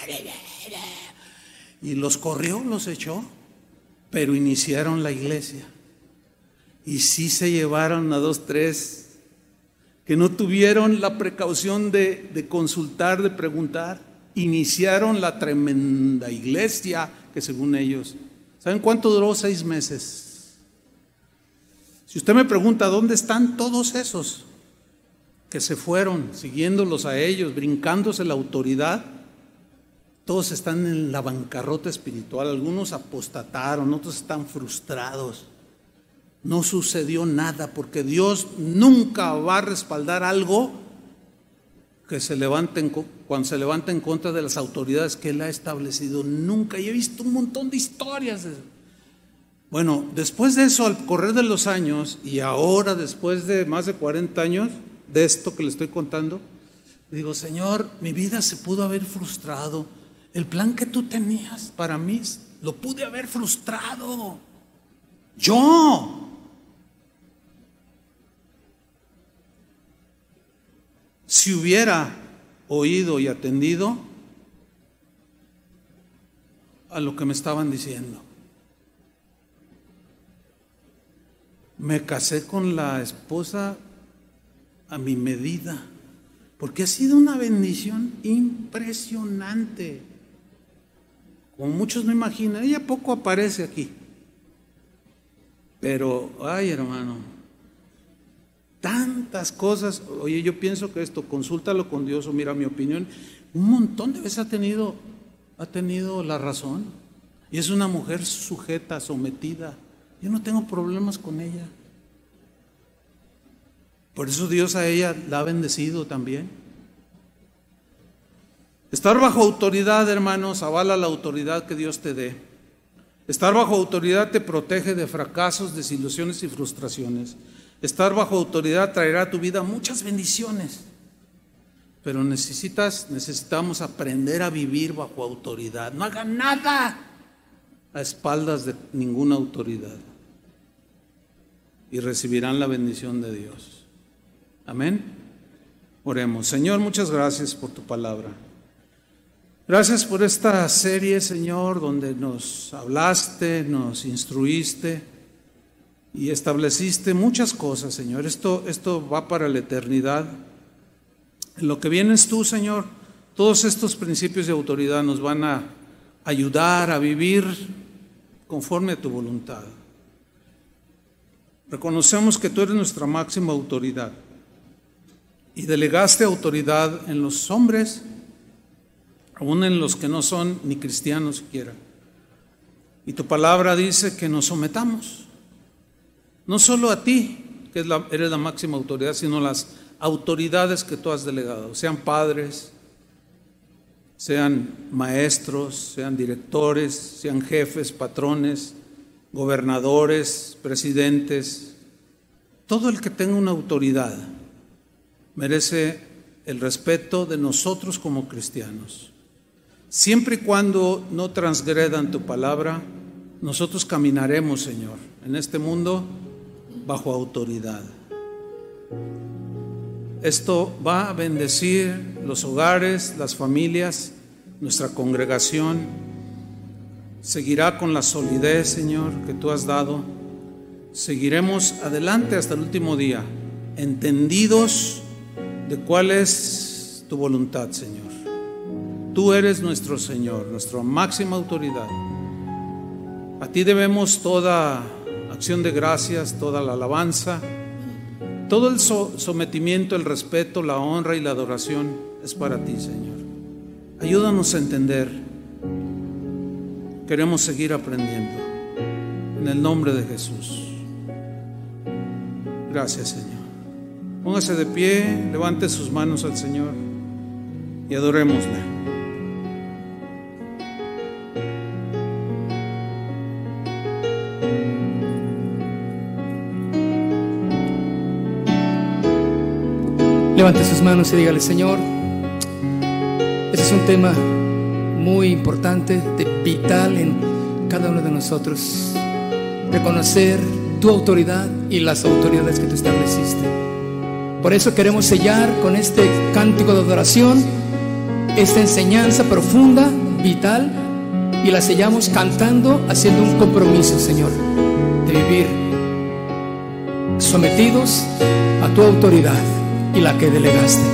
Y los corrió, los echó, pero iniciaron la iglesia. Y sí se llevaron a dos, tres, que no tuvieron la precaución de, de consultar, de preguntar. Iniciaron la tremenda iglesia que según ellos, ¿saben cuánto duró? Seis meses. Si usted me pregunta, ¿dónde están todos esos que se fueron siguiéndolos a ellos, brincándose la autoridad? Todos están en la bancarrota espiritual. Algunos apostataron, otros están frustrados. No sucedió nada, porque Dios nunca va a respaldar algo que se levante cuando se levanta en contra de las autoridades que Él ha establecido. Nunca. Y he visto un montón de historias de eso. Bueno, después de eso, al correr de los años, y ahora después de más de cuarenta años de esto que le estoy contando, digo, Señor, mi vida se pudo haber frustrado. El plan que tú tenías para mí lo pude haber frustrado. Yo. Si hubiera oído y atendido a lo que me estaban diciendo. Me casé con la esposa a mi medida, porque ha sido una bendición impresionante. Como muchos no imaginan, ella poco aparece aquí. Pero, ay hermano, tantas cosas. Oye, yo pienso que esto, consúltalo con Dios, o mira mi opinión, un montón de veces ha tenido, ha tenido la razón. Y es una mujer sujeta, sometida. Yo no tengo problemas con ella. Por eso Dios a ella la ha bendecido también. Estar bajo autoridad, hermanos, avala la autoridad que Dios te dé. Estar bajo autoridad te protege de fracasos, desilusiones y frustraciones. Estar bajo autoridad traerá a tu vida muchas bendiciones. Pero necesitas, necesitamos aprender a vivir bajo autoridad. No hagan nada a espaldas de ninguna autoridad. Y recibirán la bendición de Dios. Amén. Oremos. Señor, muchas gracias por tu palabra. Gracias por esta serie, Señor, donde nos hablaste, nos instruiste y estableciste muchas cosas, Señor. Esto, esto va para la eternidad. En lo que vienes tú, Señor, todos estos principios de autoridad nos van a ayudar a vivir conforme a tu voluntad. Reconocemos que tú eres nuestra máxima autoridad y delegaste autoridad en los hombres, aún en los que no son ni cristianos siquiera. Y tu palabra dice que nos sometamos, no solo a ti, que es la, eres la máxima autoridad, sino a las autoridades que tú has delegado, sean padres, sean maestros, sean directores, sean jefes, patrones, gobernadores, presidentes. Todo el que tenga una autoridad merece el respeto de nosotros como cristianos. Siempre y cuando no transgredan tu palabra, nosotros caminaremos, Señor, en este mundo bajo autoridad. Esto va a bendecir los hogares, las familias, nuestra congregación seguirá con la solidez, Señor, que tú has dado. Seguiremos adelante hasta el último día, entendidos de cuál es tu voluntad, Señor. Tú eres nuestro Señor, nuestra máxima autoridad. A ti debemos toda acción de gracias, toda la alabanza, todo el so- sometimiento, el respeto, la honra y la adoración es para ti, Señor. Ayúdanos a entender. Queremos seguir aprendiendo. En el nombre de Jesús. Gracias, Señor. Póngase de pie, levante sus manos al Señor y adorémosle. Levante sus manos y dígale: Señor, este es un tema muy importante, de vital en cada uno de nosotros. Reconocer tu autoridad y las autoridades que tú estableciste. Por eso queremos sellar con este cántico de adoración esta enseñanza profunda, vital, y la sellamos cantando, haciendo un compromiso, Señor, de vivir sometidos a tu autoridad y la que delegaste.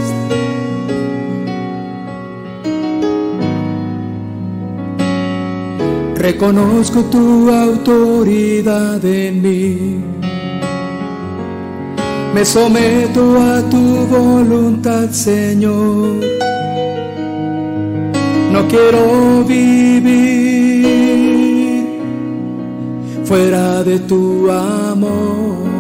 Reconozco tu autoridad en mí, me someto a tu voluntad, Señor. No quiero vivir fuera de tu amor.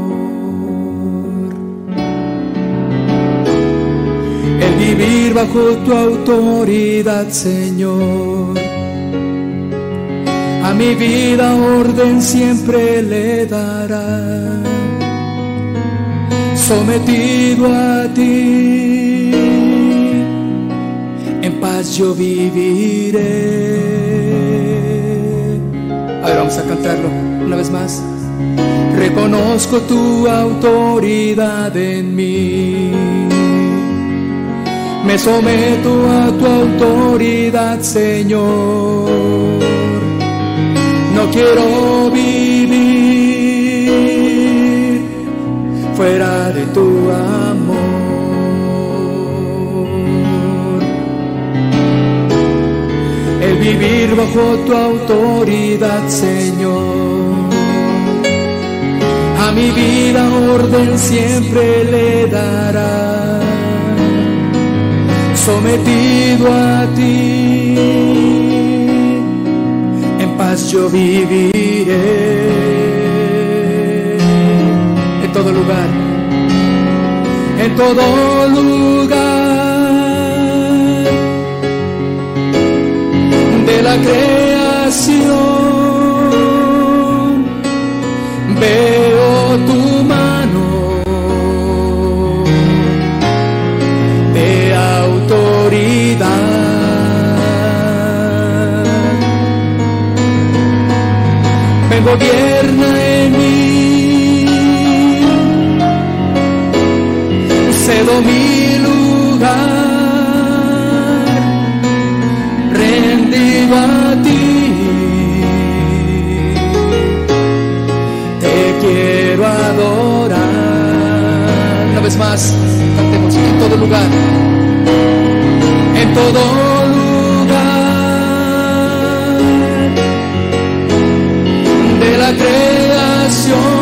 El vivir bajo tu autoridad, Señor, a mi vida orden siempre le dará. Sometido a ti, en paz yo viviré. A ver, vamos a cantarlo una vez más. Reconozco tu autoridad en mí, me someto a tu autoridad, Señor. No quiero vivir fuera de tu amor. El vivir bajo tu autoridad, Señor, a mi vida orden siempre le dará. Sometido a ti, en paz yo viviré. En todo lugar, en todo lugar de la creación veo tu mano de autoridad. Ven, gobierna en mí, cedo mi lugar, rendido a ti, te quiero adorar. Una vez más, cantemos en todo lugar, en todo lugar de la creación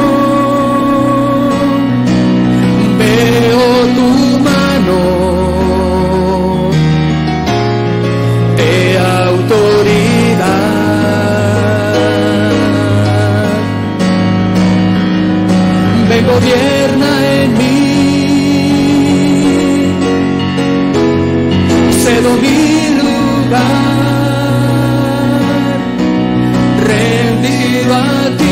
veo tu mano de autoridad. Ven, gobierna en mí, cedo mi lugar, rendido a ti.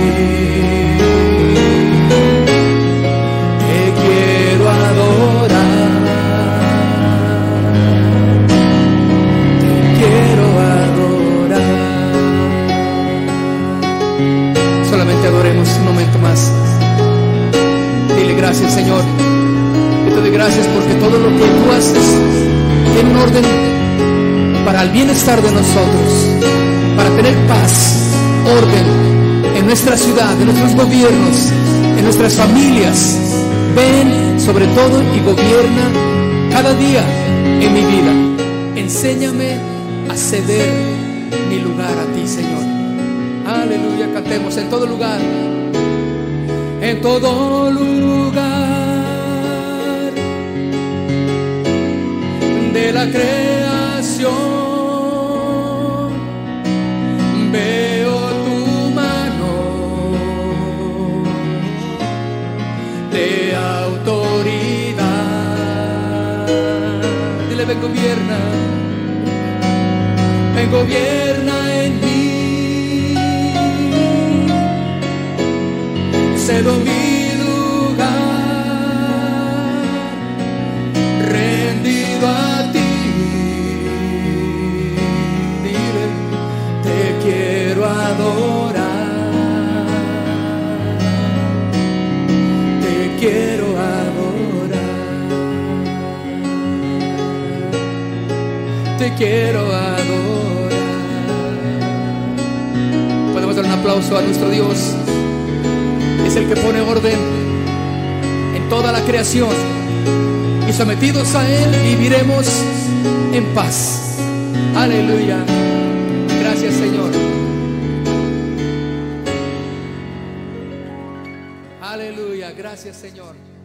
Adoremos un momento más. Dile gracias, Señor. Yo te doy gracias porque todo lo que tú haces tiene un orden para el bienestar de nosotros. para tener paz, orden en nuestra ciudad, en nuestros gobiernos, en nuestras familias. Ven sobre todo y gobierna cada día en mi vida. Enséñame a ceder mi lugar a ti, Señor. Aleluya, cantemos en todo lugar. En todo lugar de la creación veo tu mano de autoridad. Dile, ven, gobierna, ven, gobierna en mí. Cedo mi lugar, rendido a ti. Dile, te quiero adorar, te quiero adorar, te quiero adorar. Podemos dar un aplauso a nuestro Dios. Es el que pone orden en toda la creación, y sometidos a Él viviremos en paz. Aleluya. Gracias, Señor. Aleluya. Gracias, Señor.